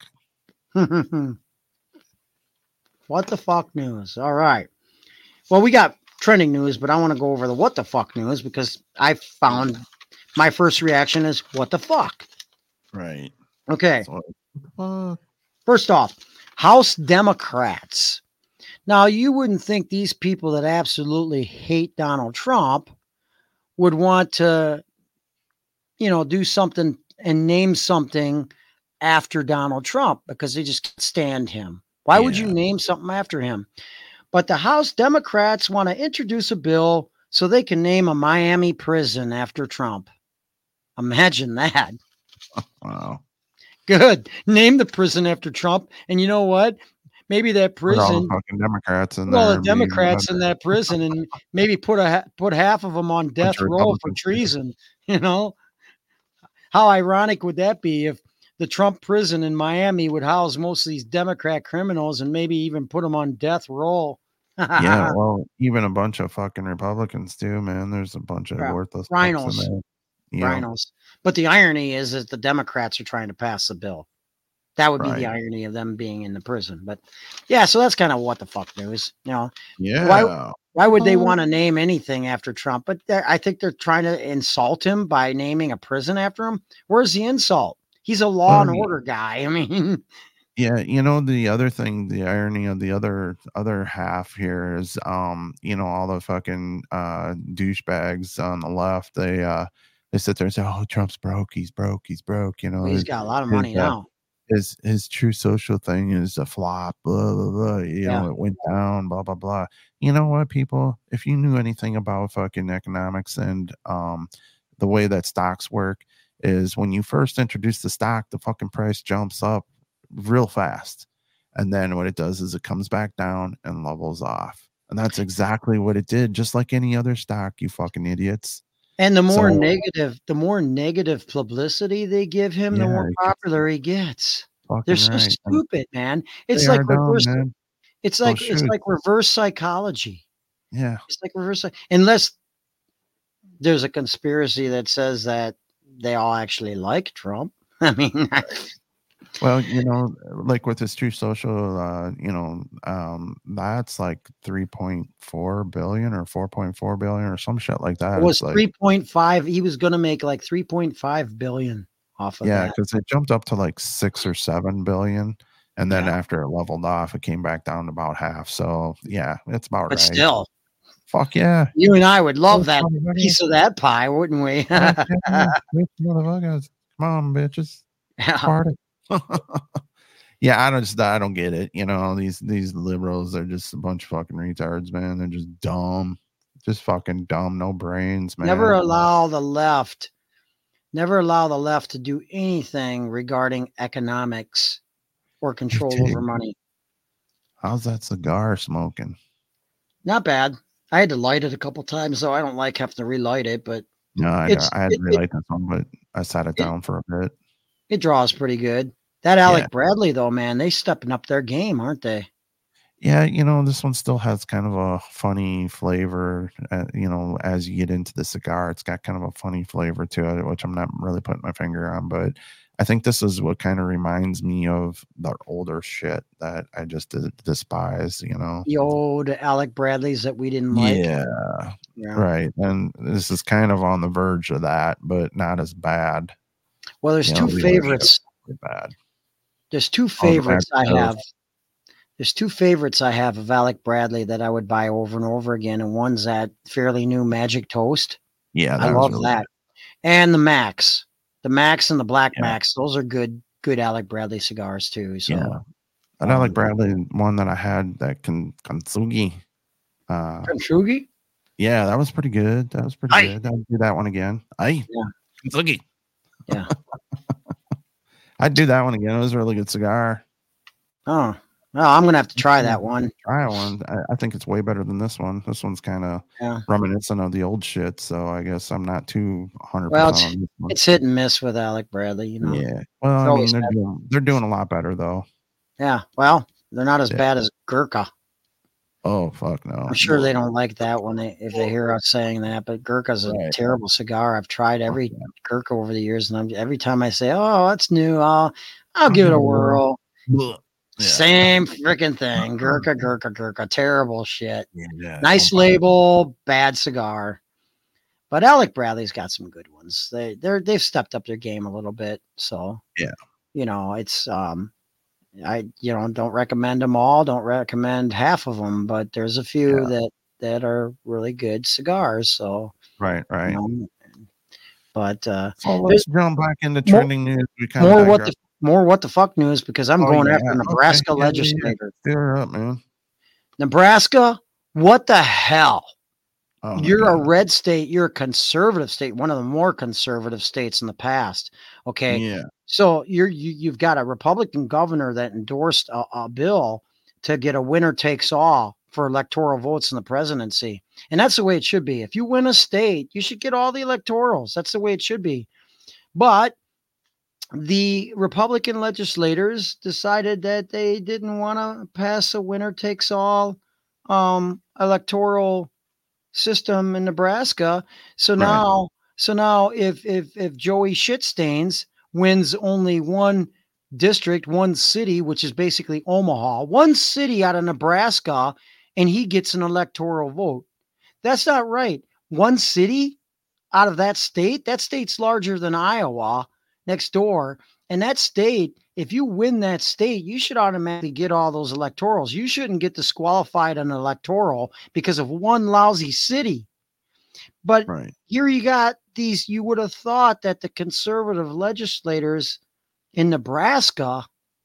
What the fuck news? All right. Well, we got trending news, but I want to go over the what the fuck news because I found my first reaction is what the fuck. Right. Okay. So, what the fuck? First off, House Democrats. Now, you wouldn't think these people that absolutely hate Donald Trump would want to, you know, do something and name something after Donald Trump because they just can't stand him. Why would you Yeah. name something after him? But the House Democrats want to introduce a bill so they can name a Miami prison after Trump. Imagine that. Wow. Good. Name the prison after Trump. And you know what? Maybe that Put all the prison, fucking Democrats in put all there. the and be- Democrats in that prison and maybe put a ha- put half of them on death of row for Republicans. treason. You know, how ironic would that be if the Trump prison in Miami would house most of these Democrat criminals and maybe even put them on death row? Yeah, well, even a bunch of fucking Republicans too, man. There's a bunch of Yeah. worthless fucks Rhinos. in there. Yeah. Rhinos. But the irony is that the Democrats are trying to pass the bill. That would be the Right. irony of them being in the prison. But yeah, so that's kind of what the fuck news. You know, Yeah. why would they Oh. want to name anything after Trump? But they're- I think they're trying to insult him by naming a prison after him. Where's the insult? He's a law and Well, order guy. I mean, Yeah, you know, the other thing, the irony of the other other half here is, um, you know, all the fucking uh douchebags on the left, they uh they sit there and say, "Oh, Trump's broke, he's broke, he's broke," you know. he's his, got a lot of his, money uh, now. his his true social thing is a flop, blah blah blah. You Yeah. know, it went down, blah blah blah. You know what, people? If you knew anything about fucking economics and um the way that stocks work, is when you first introduce the stock, the fucking price jumps up real fast, and then what it does is it comes back down and levels off, and that's exactly what it did, just like any other stock, you fucking idiots. And the more So- negative, the more negative publicity they give him, the Yeah, more it gets- popular he gets. Fucking They're so right. And stupid, man. It's they like are dumb, reverse. man. It's So like it's shoot. like reverse psychology. Yeah. It's like reverse. psy- Unless there's a conspiracy that says that they all actually like Trump. I mean, Well, you know, like with this True Social, uh, you know, um, that's like three point four billion or four point four billion or some shit like that. it was It's like, three point five. He was going to make like three point five billion off of yeah, that. because it jumped up to like six or seven billion. And then Yeah. after it leveled off, it came back down to about half. So yeah, it's about But right. still, Fuck yeah. you and I would love Those that motherfuckers. piece of that pie, wouldn't we? Fuck yeah. Rich motherfuckers. Come on, bitches. Party. Yeah, I don't just I don't get it. You know, these these liberals are just a bunch of fucking retards, man. They're just dumb. Just fucking dumb, no brains, man. Never allow the left, never allow the left to do anything regarding economics or control Dude. over money. How's that cigar smoking? Not bad. I had to light it a couple times, though. I don't like having to relight it, but No, I, It's I had it, really it, liked this one, but I sat it it, down for a bit. it draws pretty good. That Yeah. Alec Bradley, though, man, they stepping up their game, aren't they? Yeah, you know, this one still has kind of a funny flavor. Uh, you know, as you get into the cigar, it's got kind of a funny flavor to it, which I'm not really putting my finger on. But I think this is what kind of reminds me of the older shit that I just d- despise, you know? The old Alec Bradleys that we didn't like. Yeah, Yeah. right. And this is kind of on the verge of that, but not as bad. Well, there's You two know, the favorites. really bad. There's two Oh, the favorites I Magic have. There's two favorites I have of Alec Bradley that I would buy over and over again, and one's that fairly new Magic Toast. Yeah, I that was love really that. good. And the Max, the Max and the Black Yeah. Max. Those are good, good Alec Bradley cigars too. So, Yeah. And I like um, Bradley, one that I had, that can Kansugi. Uh, Kansugi? yeah, that was pretty good. That was pretty Aye. good. I'd do that one again. Aye. Yeah. Kansugi. Yeah. I'd do that one again. It was a really good cigar. Oh, well, I'm gonna have to try that one. Try one. I, I think it's way better than this one. This one's kind of Yeah. reminiscent of the old shit, so I guess I'm not too one hundred Well, percent it's, on this one. it's hit and miss with Alec Bradley, you know. Yeah. Well, I mean, always they're has. doing, they're doing a lot better, though. Yeah. Well, they're not as Yeah. bad as Gurkha. Oh, fuck no. I'm sure they don't like that when they if they hear us saying that, but Gurkha's a Right. terrible cigar. I've tried every yeah. Gurkha over the years, and I'm every time I say, "Oh, that's new," I'll I'll give it a whirl. Yeah. Same freaking thing. Gurkha, Gurkha, Gurkha. Terrible shit. Yeah. Nice label, bad cigar. But Alec Bradley's got some good ones. They they're they've stepped up their game a little bit. So Yeah. you know, it's um I you know don't recommend them all, don't recommend half of them, but there's a few Yeah. that that are really good cigars. So Right, right. you know, but uh So let's jump back into trending news. We kind more of what the more what the fuck news because I'm Oh, going yeah. after Okay. Nebraska Yeah, yeah, yeah. legislator. Stir up, man. Nebraska, what the hell? Oh, my You're a God. red state. You're a conservative state, one of the more conservative states in the past. Okay. Yeah. So you're, you, you've got a Republican governor that endorsed a, a bill to get a winner takes all for electoral votes in the presidency. And that's the way it should be. If you win a state, you should get all the electorals. That's the way it should be. But the Republican legislators decided that they didn't want to pass a winner takes all um, electoral system in Nebraska. So Right. now, so now if if if Joey Shitstains wins only one district, one city, which is basically Omaha, one city out of Nebraska, and he gets an electoral vote. That's not right. One city out of that state, that state's larger than Iowa next door. And that state, if you win that state, you should automatically get all those electorals. You shouldn't get disqualified on an electoral because of one lousy city. But Right. here you got these, you would have thought that the conservative legislators in Nebraska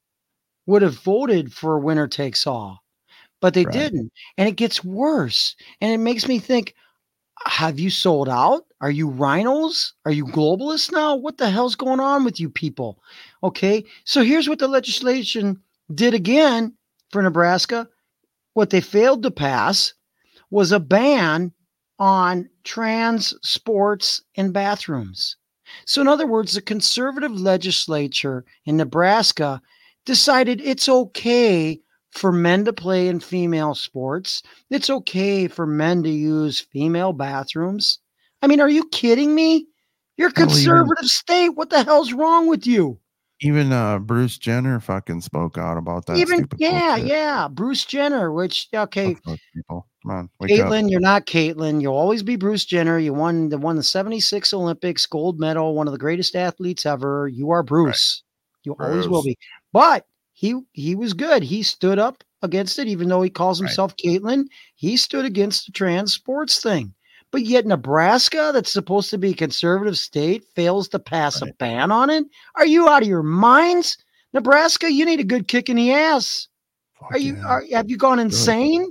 would have voted for winner takes all, but they Right. didn't. And it gets worse. And it makes me think, have you sold out? Are you rhinos? Are you globalists now? What the hell's going on with you people? Okay. So here's what the legislation did again for Nebraska. What they failed to pass was a ban on trans sports and bathrooms. So in other words, the conservative legislature in Nebraska decided it's okay for men to play in female sports. It's okay for men to use female bathrooms. I mean, are you kidding me? You're a Hell, even- conservative state. What the hell's wrong with you? Even uh, Bruce Jenner fucking spoke out about that. Even stupid yeah, bullshit. yeah. Bruce Jenner, which okay, Fuck those people. Come on, wake up. Caitlin, you're not Caitlin. You'll always be Bruce Jenner. You won the won the seventy-six Olympics, gold medal, one of the greatest athletes ever. You are Bruce. You always will Bruce. be. But he he was good. He stood up against it, even though he calls Right. himself Caitlin. He stood against the trans sports thing. But yet Nebraska, that's supposed to be a conservative state, fails to pass a Right. ban on it. Are you out of your minds? Nebraska, you need a good kick in the ass. Fuck Are you yeah. are have you gone insane?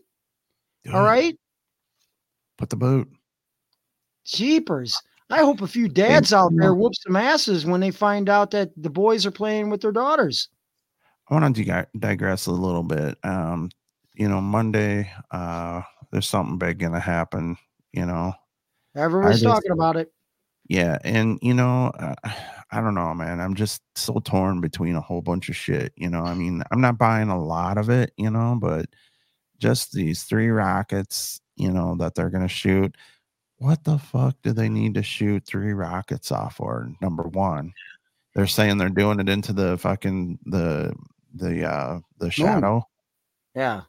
Do All it. right. Put the boot. Jeepers. I hope a few dads out you there know- whoop some asses when they find out that the boys are playing with their daughters. I want to dig- digress a little bit. Um, you know, Monday, uh, there's something big gonna happen. You know, Everybody's just- talking about it. Yeah, and you know, uh, I don't know, man. I'm just so torn between a whole bunch of shit. You know, I mean, I'm not buying a lot of it, you know, but just these three rockets, you know, that they're gonna shoot. What the fuck do they need to shoot three rockets off for? Number one, they're saying they're doing it into the fucking the the uh the Moon. shadow. Yeah.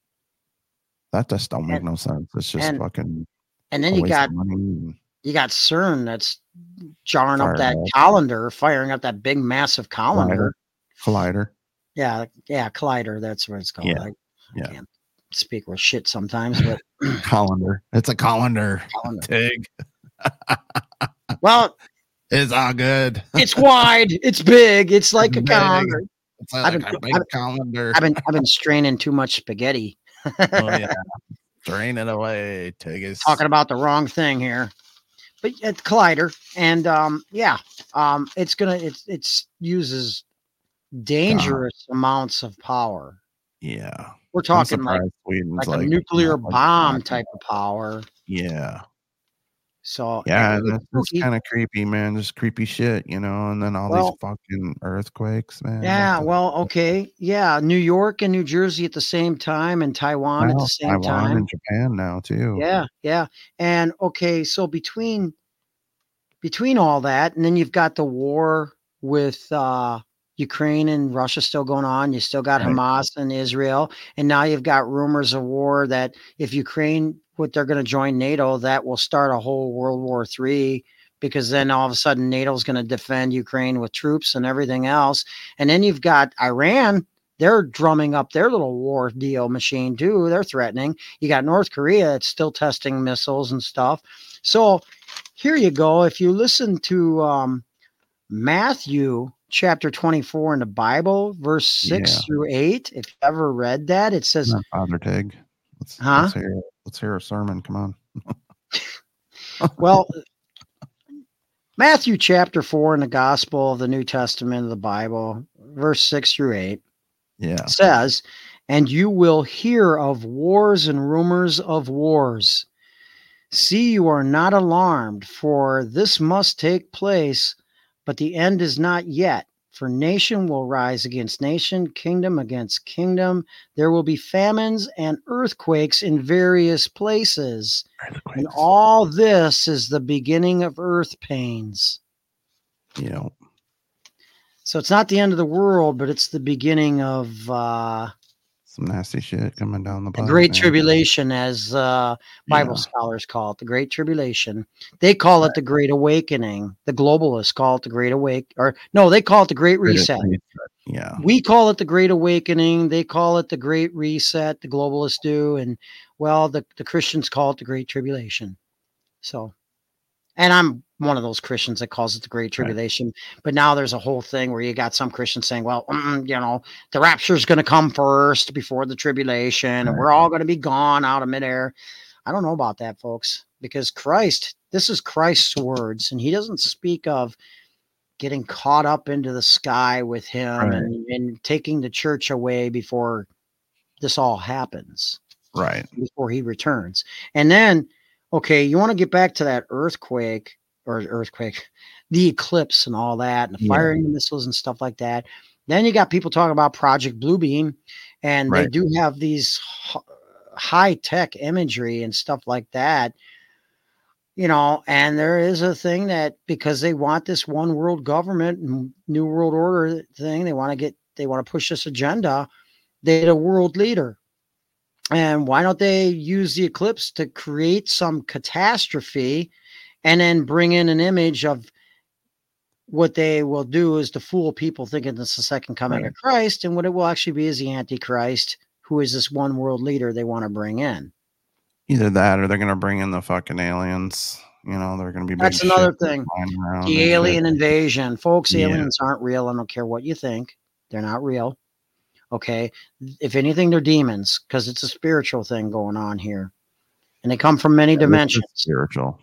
That just don't make And, no sense. It's just and, fucking and then a you waste got of money and you got CERN that's jarring up that fireball. colander, firing up that big massive colander. Collider. Yeah, yeah, collider. That's what it's called. Yeah, I, I yeah. can't speak with shit sometimes, but Colander. It's a colander. colander. Tig. Well, It's all good. it's wide, it's big, it's like It's a big. colander. It's I've like been, a big I've, colander. I've been, I've been straining too much spaghetti. Oh yeah, drain it away. Tiggus. Talking about the wrong thing here, but it's collider, and um, yeah, um, it's gonna, it's, it's uses dangerous God. amounts of power. Yeah, we're talking like like, like a nuclear like bomb type of power. Yeah. So yeah, and it's kind of creepy, man. Just creepy shit, you know. And then all well, these fucking earthquakes, man. Yeah, well, okay, yeah, New York and New Jersey at the same time, and Taiwan well, at the same Taiwan time, and Japan now too. Yeah, yeah, and okay, so between between all that, and then you've got the war with uh, Ukraine and Russia still going on. You still got right. Hamas and Israel, and now you've got rumors of war that if Ukraine, what they're going to join NATO, that will start a whole World War Three, because then all of a sudden NATO is going to defend Ukraine with troops and everything else. And then you've got Iran. They're drumming up their little war deal machine too. They're threatening. You got North Korea that's still testing missiles and stuff. So here you go. If you listen to um, Matthew chapter twenty-four in the Bible, verse six yeah. through eight, if you ever read that, it says, Not Father Tig. Let's, huh? let's, hear, let's hear a sermon. Come on. Well, Matthew chapter four in the Gospel of the New Testament of the Bible, verse six through eight, yeah, says, and you will hear of wars and rumors of wars. See, you are not alarmed, for this must take place, but the end is not yet. For nation will rise against nation, kingdom against kingdom. There will be famines and earthquakes in various places. Earthquakes. And all this is the beginning of earth pains. Yeah. So it's not the end of the world, but it's the beginning of uh, some nasty shit coming down the pipe. The Great man. Tribulation, as uh, Bible yeah. scholars call it, the Great Tribulation. They call right. it the Great Awakening. The globalists call it the Great Awake, or no, they call it the Great Reset. Reset. Yeah, we call it the Great Awakening. They call it the Great Reset. The globalists do, and well, the the Christians call it the Great Tribulation. So, and I'm one of those Christians that calls it the Great Tribulation. Right. But now there's a whole thing where you got some Christians saying, well, mm, you know, the rapture is going to come first before the tribulation, right. and we're all going to be gone out of midair. I don't know about that, folks, because Christ, this is Christ's words, and he doesn't speak of getting caught up into the sky with him right. and, and taking the church away before this all happens. Right. Before he returns. And then, okay, you want to get back to that earthquake, or earthquake, the eclipse and all that, and the firing yeah. missiles and stuff like that. Then you got people talking about Project Bluebeam, and right. they do have these h- high-tech imagery and stuff like that, you know, and there is a thing that because they want this one world government and new world order thing, they want to get, they want to push this agenda, they're a world leader. And why don't they use the eclipse to create some catastrophe and then bring in an image of what they will do is to fool people thinking it's the second coming right. of Christ. And what it will actually be is the Antichrist, who is this one world leader they want to bring in. Either that or they're going to bring in the fucking aliens. You know, they're going to be big. That's another thing. The alien shit. invasion. Folks, yeah. aliens aren't real. I don't care what you think. They're not real. Okay. If anything, they're demons because it's a spiritual thing going on here. And they come from many yeah, dimensions. Spiritual.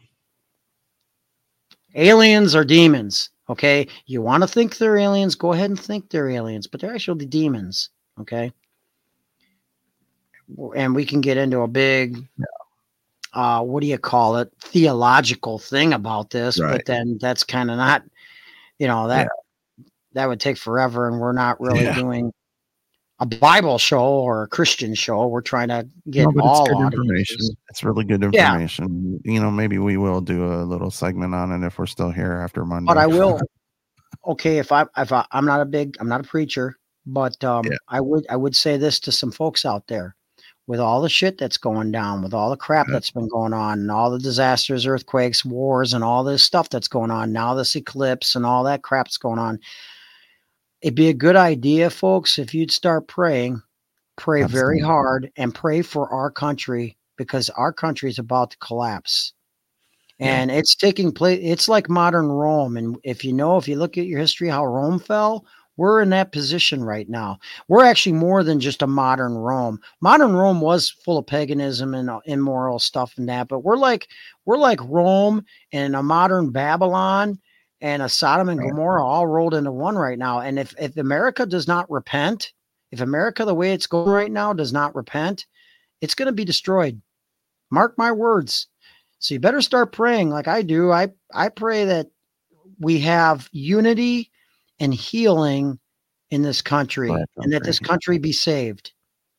Aliens are demons. Okay. You want to think they're aliens? Go ahead and think they're aliens, but they're actually demons. Okay. And we can get into a big yeah. uh, what do you call it, theological thing about this, Right. but then that's kind of not, you know, that Yeah. that would take forever, and we're not really Yeah. doing a Bible show or a Christian show. We're trying to get No, but it's all good audiences. information. It's really good Yeah. information. You know, maybe we will do a little segment on it if we're still here after Monday. But I will. Okay, if I if I, I'm not a big, I'm not a preacher, but um, Yeah. I would I would say this to some folks out there, with all the shit that's going down, with all the crap Yeah. that's been going on, and all the disasters, earthquakes, wars, and all this stuff that's going on now, this eclipse and all that crap that's going on. It'd be a good idea, folks, if you'd start praying, pray very Absolutely. hard, and pray for our country, because our country is about to collapse. Yeah. And it's taking place. It's like modern Rome. And if you know, if you look at your history, how Rome fell, we're in that position right now. We're actually more than just a modern Rome. Modern Rome was full of paganism and uh, immoral stuff and that, but we're like, we're like Rome and a modern Babylon and a Sodom and Right. Gomorrah all rolled into one right now. And if, if America does not repent, if America, the way it's going right now, does not repent, it's going to be destroyed. Mark my words. So you better start praying like I do. I, I pray that we have unity and healing in this country, Right, and that this country. country be saved.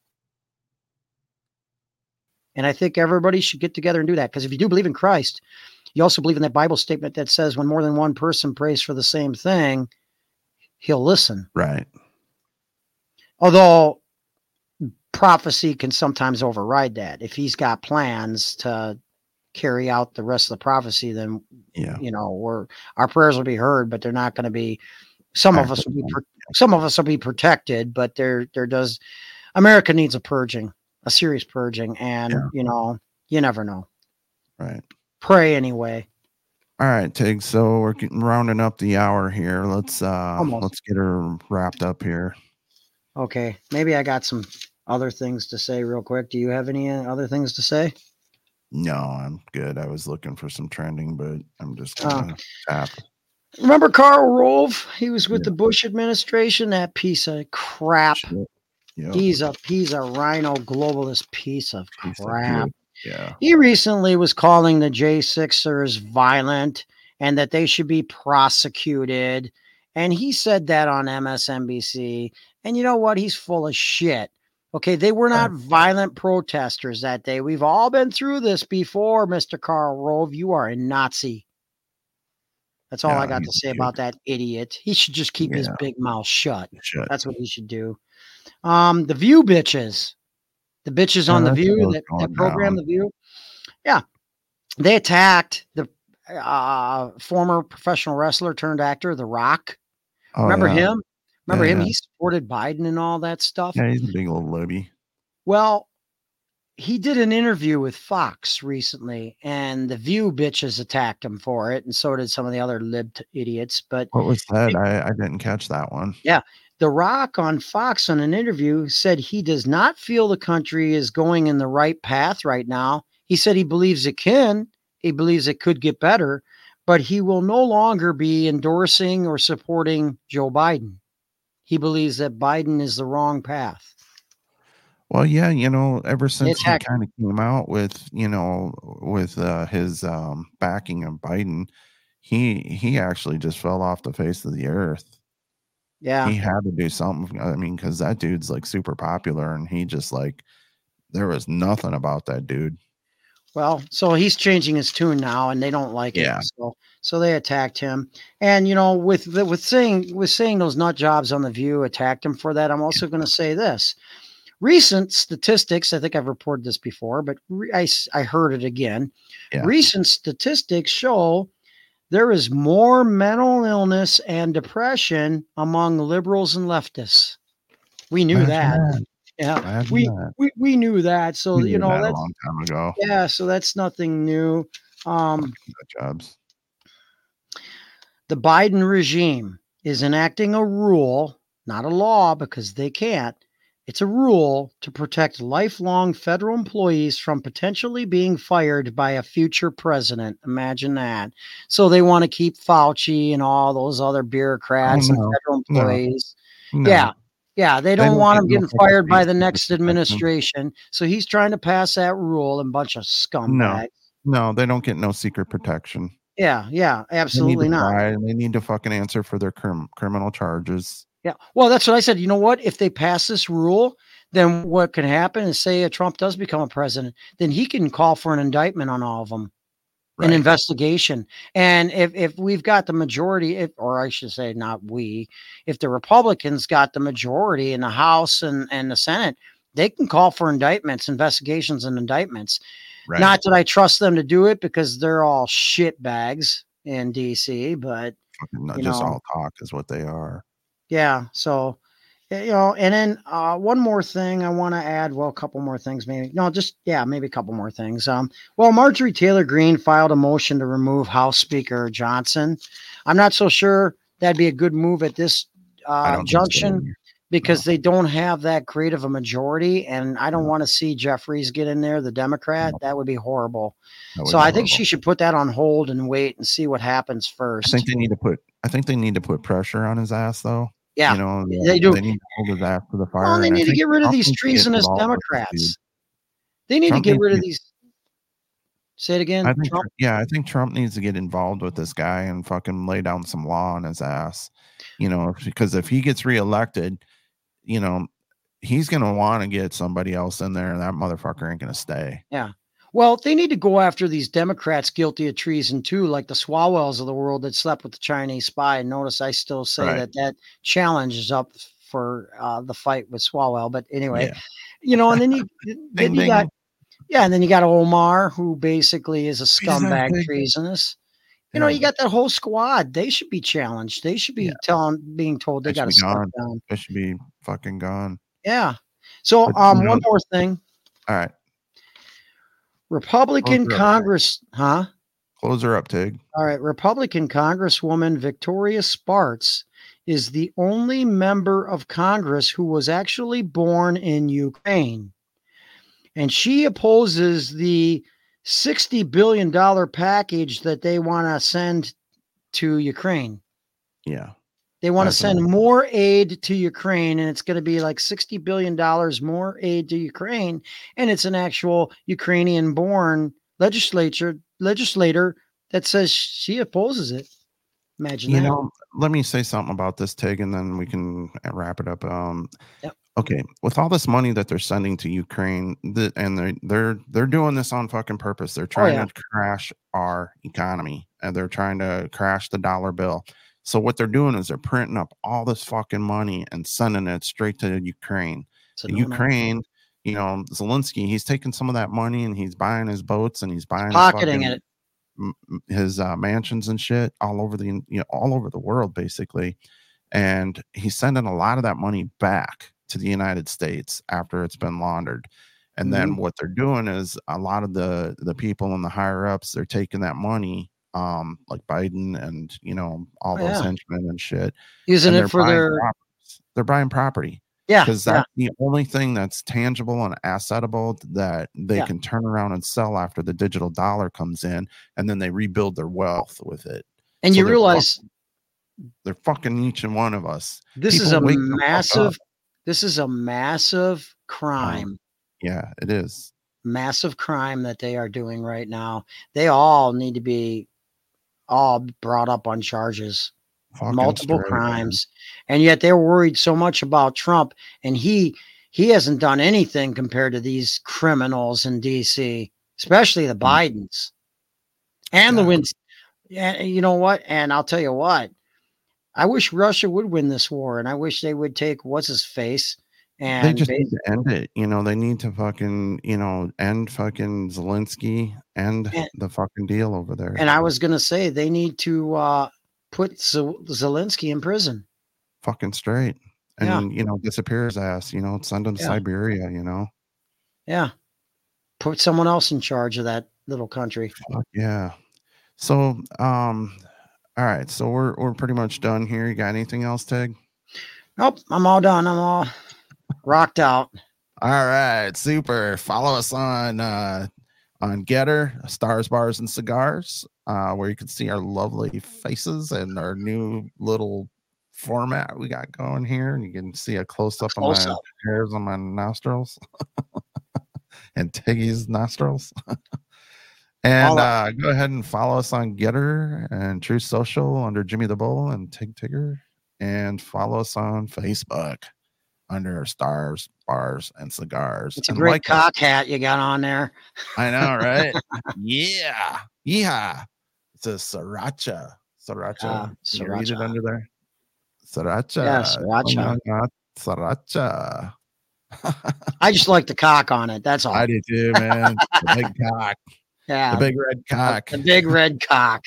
And I think everybody should get together and do that, because if you do believe in Christ, you also believe in that Bible statement that says when more than one person prays for the same thing, he'll listen. Right. Although prophecy can sometimes override that. If he's got plans to carry out the rest of the prophecy, then Yeah. you know, we're our prayers will be heard, but they're not going to be. Some of us will be. Active. Pro- some of us will be protected, but there, there does. America needs a purging, a serious purging, and Yeah. you know, you never know. Right. Pray anyway. All right, Tig. So we're getting, rounding up the hour here. Let's uh Almost. let's get her wrapped up here. Okay, maybe I got some other things to say real quick. Do you have any uh, other things to say? No, I'm good. I was looking for some trending, but I'm just Uh, gonna tap. Remember Karl Rove? He was with Yeah. the Bush administration. That piece of crap. Shit. Yep. He's a he's a rhino globalist piece of Piece of crap. shit. Yeah. He recently was calling the J sixers violent and that they should be prosecuted. And he said that on M S N B C. And you know what? He's full of shit. Okay, they were not violent protesters that day. We've all been through this before, Mister Karl Rove. You are a Nazi. That's all Yeah, I got he's to say a about that idiot. He should just keep his Yeah. big mouth shut. Shit. That's what he should do. Um, the View bitches. The bitches Yeah, on The that's View, what's that, going that program, down. The View. Yeah. They attacked the uh, former professional wrestler turned actor, The Rock. Oh, Remember yeah. him? Remember Yeah, him? yeah. He supported Biden and all that stuff. Yeah, he's a big old libby. Well, he did an interview with Fox recently, and the View bitches attacked him for it, and so did some of the other lib t- idiots. But What was that? I, I didn't catch that one. The Rock on Fox on an interview said he does not feel the country is going in the right path right now. He said he believes it can, he believes it could get better, but he will no longer be endorsing or supporting Joe Biden. He believes that Biden is the wrong path. Well, yeah, you know, ever since he attacked- kind of came out with, you know, with uh, his um, backing of Biden, he he actually just fell off the face of the earth. Yeah. He had to do something. I mean, because that dude's like super popular, and he just like there was nothing about that dude. Well, so he's changing his tune now, and they don't like Yeah. it. So, so they attacked him. And you know, with the, with saying with saying those nut jobs on The View attacked him for that, I'm also going to say this: recent statistics. I think I've reported this before, but re, I s- I heard it again. Yeah. Recent statistics show there is more mental illness and depression among liberals and leftists. We knew Imagine that. that. Yeah, Imagine we, that. we we knew that. So We you knew know that a that's long time ago. yeah. So that's nothing new. Um, Nut jobs. the Biden regime is enacting a rule, not a law, because they can't. It's a rule to protect lifelong federal employees from potentially being fired by a future president. Imagine that. So they want to keep Fauci and all those other bureaucrats Oh, and no. federal No. employees. No. Yeah. Yeah, they They don't don't want get him no getting fucking fired by state the secret next protection. administration. So he's trying to pass that rule, and bunch of No, scumbags. no, they don't get no secret protection. Yeah, yeah, They need absolutely to not. fly, and they need to fucking answer for their crim- criminal charges. Yeah. Well, that's what I said. You know what? If they pass this rule, then what can happen is say uh, Trump does become a president, then he can call for an indictment on all of them, an Right. investigation. And if if we've got the majority, if, or I should say not we, if the Republicans got the majority in the House and, and the Senate, they can call for indictments, investigations and indictments. Right. Not that I trust them to do it because they're all shit bags in D C, but Fucking not you just know, all talk is what they are. yeah. So, eh, you know, and then uh, one more thing I want to add. Well, a couple more things, maybe. No, just yeah, maybe a couple more things. Um, well, Marjorie Taylor Greene filed a motion to remove House Speaker Johnson. I'm not so sure that'd be a good move at this I uh, don't think so junction either. because No. they don't have that great of a majority, and I don't No. want to see Jeffries get in there, the Democrat. No. That would be horrible. That would So be I think horrible. she should put that on hold and wait and see what happens I first. think they need to put. I think they need to put pressure on his ass, though. Yeah, You know, they do. They need to hold his ass to the fire. Well, they and I need to think get rid of Trump these needs to get treasonous involved with this dude. Democrats. They need Trump to get needs rid to of get- these. Say it again. I think, Trump. yeah, I think Trump needs to get involved with this guy and fucking lay down some law on his ass. You know, because if he gets reelected, you know, he's gonna want to get somebody else in there, and that motherfucker ain't gonna stay. Yeah. Well, they need to go after these Democrats guilty of treason too, like the Swalwells of the world that slept with the Chinese spy. And notice I still say Right. that that challenge is up for uh, the fight with Swalwell. But anyway, Yeah. you know, and then you then Ding, you ding. got yeah, and then you got Omar, who basically is a scumbag Exactly. treasonous. You know, Yeah. you got that whole squad. They should be challenged. They should be Yeah. telling, being told they They got to should be step gone. down. They should be fucking gone. Yeah. So, But, um, you one know- more thing. All right, Republican Close her up. Congress, huh? close her up, Tig. All right. Republican Congresswoman Victoria Spartz is the only member of Congress who was actually born in Ukraine. And she opposes the sixty billion dollars package that they want to send to Ukraine. Yeah. They want to That's send amazing. more aid to Ukraine, and it's going to be like sixty billion dollars more aid to Ukraine. And it's an actual Ukrainian born legislature legislator that says she opposes it. Imagine You that. know, let me say something about this, Tig, and then we can wrap it up. Um, Yep. Okay, with all this money that they're sending to Ukraine, the, and they're they're they're doing this on fucking purpose. They're trying yeah. to crash our economy, and they're trying to crash the dollar bill. So what they're doing is they're printing up all this fucking money and sending it straight to Ukraine. It's a And no-no. Ukraine, you know, Zelensky, he's taking some of that money and he's buying his boats and he's buying his Pocketing fucking- it. m- m- his uh, mansions and shit all over the you know all over the world basically, and he's sending a lot of that money back to the United States after it's been laundered. And then what they're doing is a lot of the the people and the higher ups, they're taking that money, um like Biden and you know all Oh, those yeah. henchmen and shit, Using and it they're for buying their properties. They're buying property yeah, because yeah. that's the only thing that's tangible and assetable that they Yeah. can turn around and sell after the digital dollar comes in, and then they rebuild their wealth with it. And So you they're realize fucking, they're fucking each and one of us. this is People a wake the fuck up. massive this is a massive crime. Yeah, it is. Massive crime that they are doing right now. They all need to be all brought up on charges. Fucking Multiple straight, man. crimes, and yet they're worried so much about Trump, and he he hasn't done anything compared to these criminals in D C, especially the Bidens and the Exactly. wins. Yeah, you know what? And I'll tell you what, I wish Russia would win this war, and I wish they would take what's his face and They just ba- need to end it. You know, they need to fucking, you know, end fucking Zelensky, end And- the fucking deal over there. and I was gonna say they need to uh, put Zel- Zelensky in prison. fucking straight. And, Yeah. you know, disappear his ass, you know, send him to Yeah. Siberia, you know. Yeah, put someone else in charge of that little country. Fuck yeah. So, um, all right. So we're we're pretty much done here. You got anything else, Tig? Nope, I'm all done. I'm all rocked out. All right, super. Follow us on uh on Getter, Stars, Bars, and Cigars, uh, where you can see our lovely faces and our new little format we got going here. You can see a close up of Close my up. hairs on my nostrils and Tiggy's nostrils. And uh, go ahead and follow us on Getter and True Social under Jimmy the Bull and Tig Tigger. And follow us on Facebook under Stars, Bars, and Cigars. It's a and great like cock hat you got on there. I know, right? Yeah. Yeehaw. It's a Sriracha. Sriracha. Uh, Can you read it Sriracha. under there? Sriracha. Yeah, Sriracha. Oh my God. Sriracha. I just like the cock on it. That's all. I do too, man. The big cock. Yeah. The big red cock. The big red cock.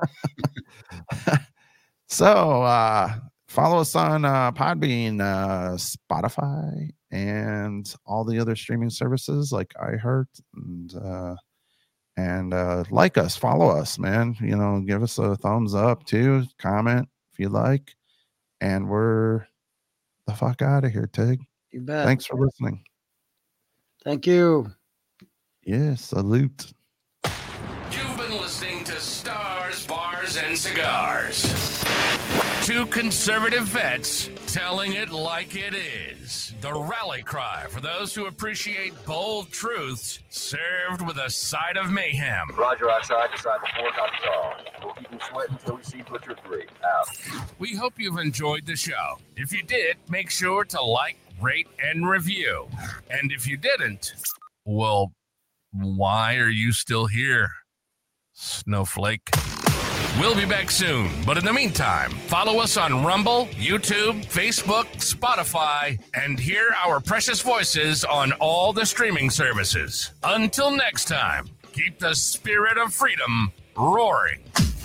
So uh follow us on uh Podbean, uh Spotify, and all the other streaming services like iHeart, and uh and uh like us, follow us, man. You know, give us a thumbs up too, comment if you like, and we're the fuck out of here, Tig. You bet. Thanks for listening. Thank you. Yeah, salute. You've been listening to Stars, Bars, and Cigars. Two conservative vets telling it like it is. The rally cry for those who appreciate bold truths served with a side of mayhem. Roger, outside, decide before, copies all. We'll keep them sweating until we see Butcher three. Out. We hope you've enjoyed the show. If you did, make sure to like, rate, and review. And if you didn't, well, why are you still here, Snowflake? We'll be back soon, but in the meantime, follow us on Rumble, YouTube, Facebook, Spotify, and hear our precious voices on all the streaming services. Until next time, keep the spirit of freedom roaring.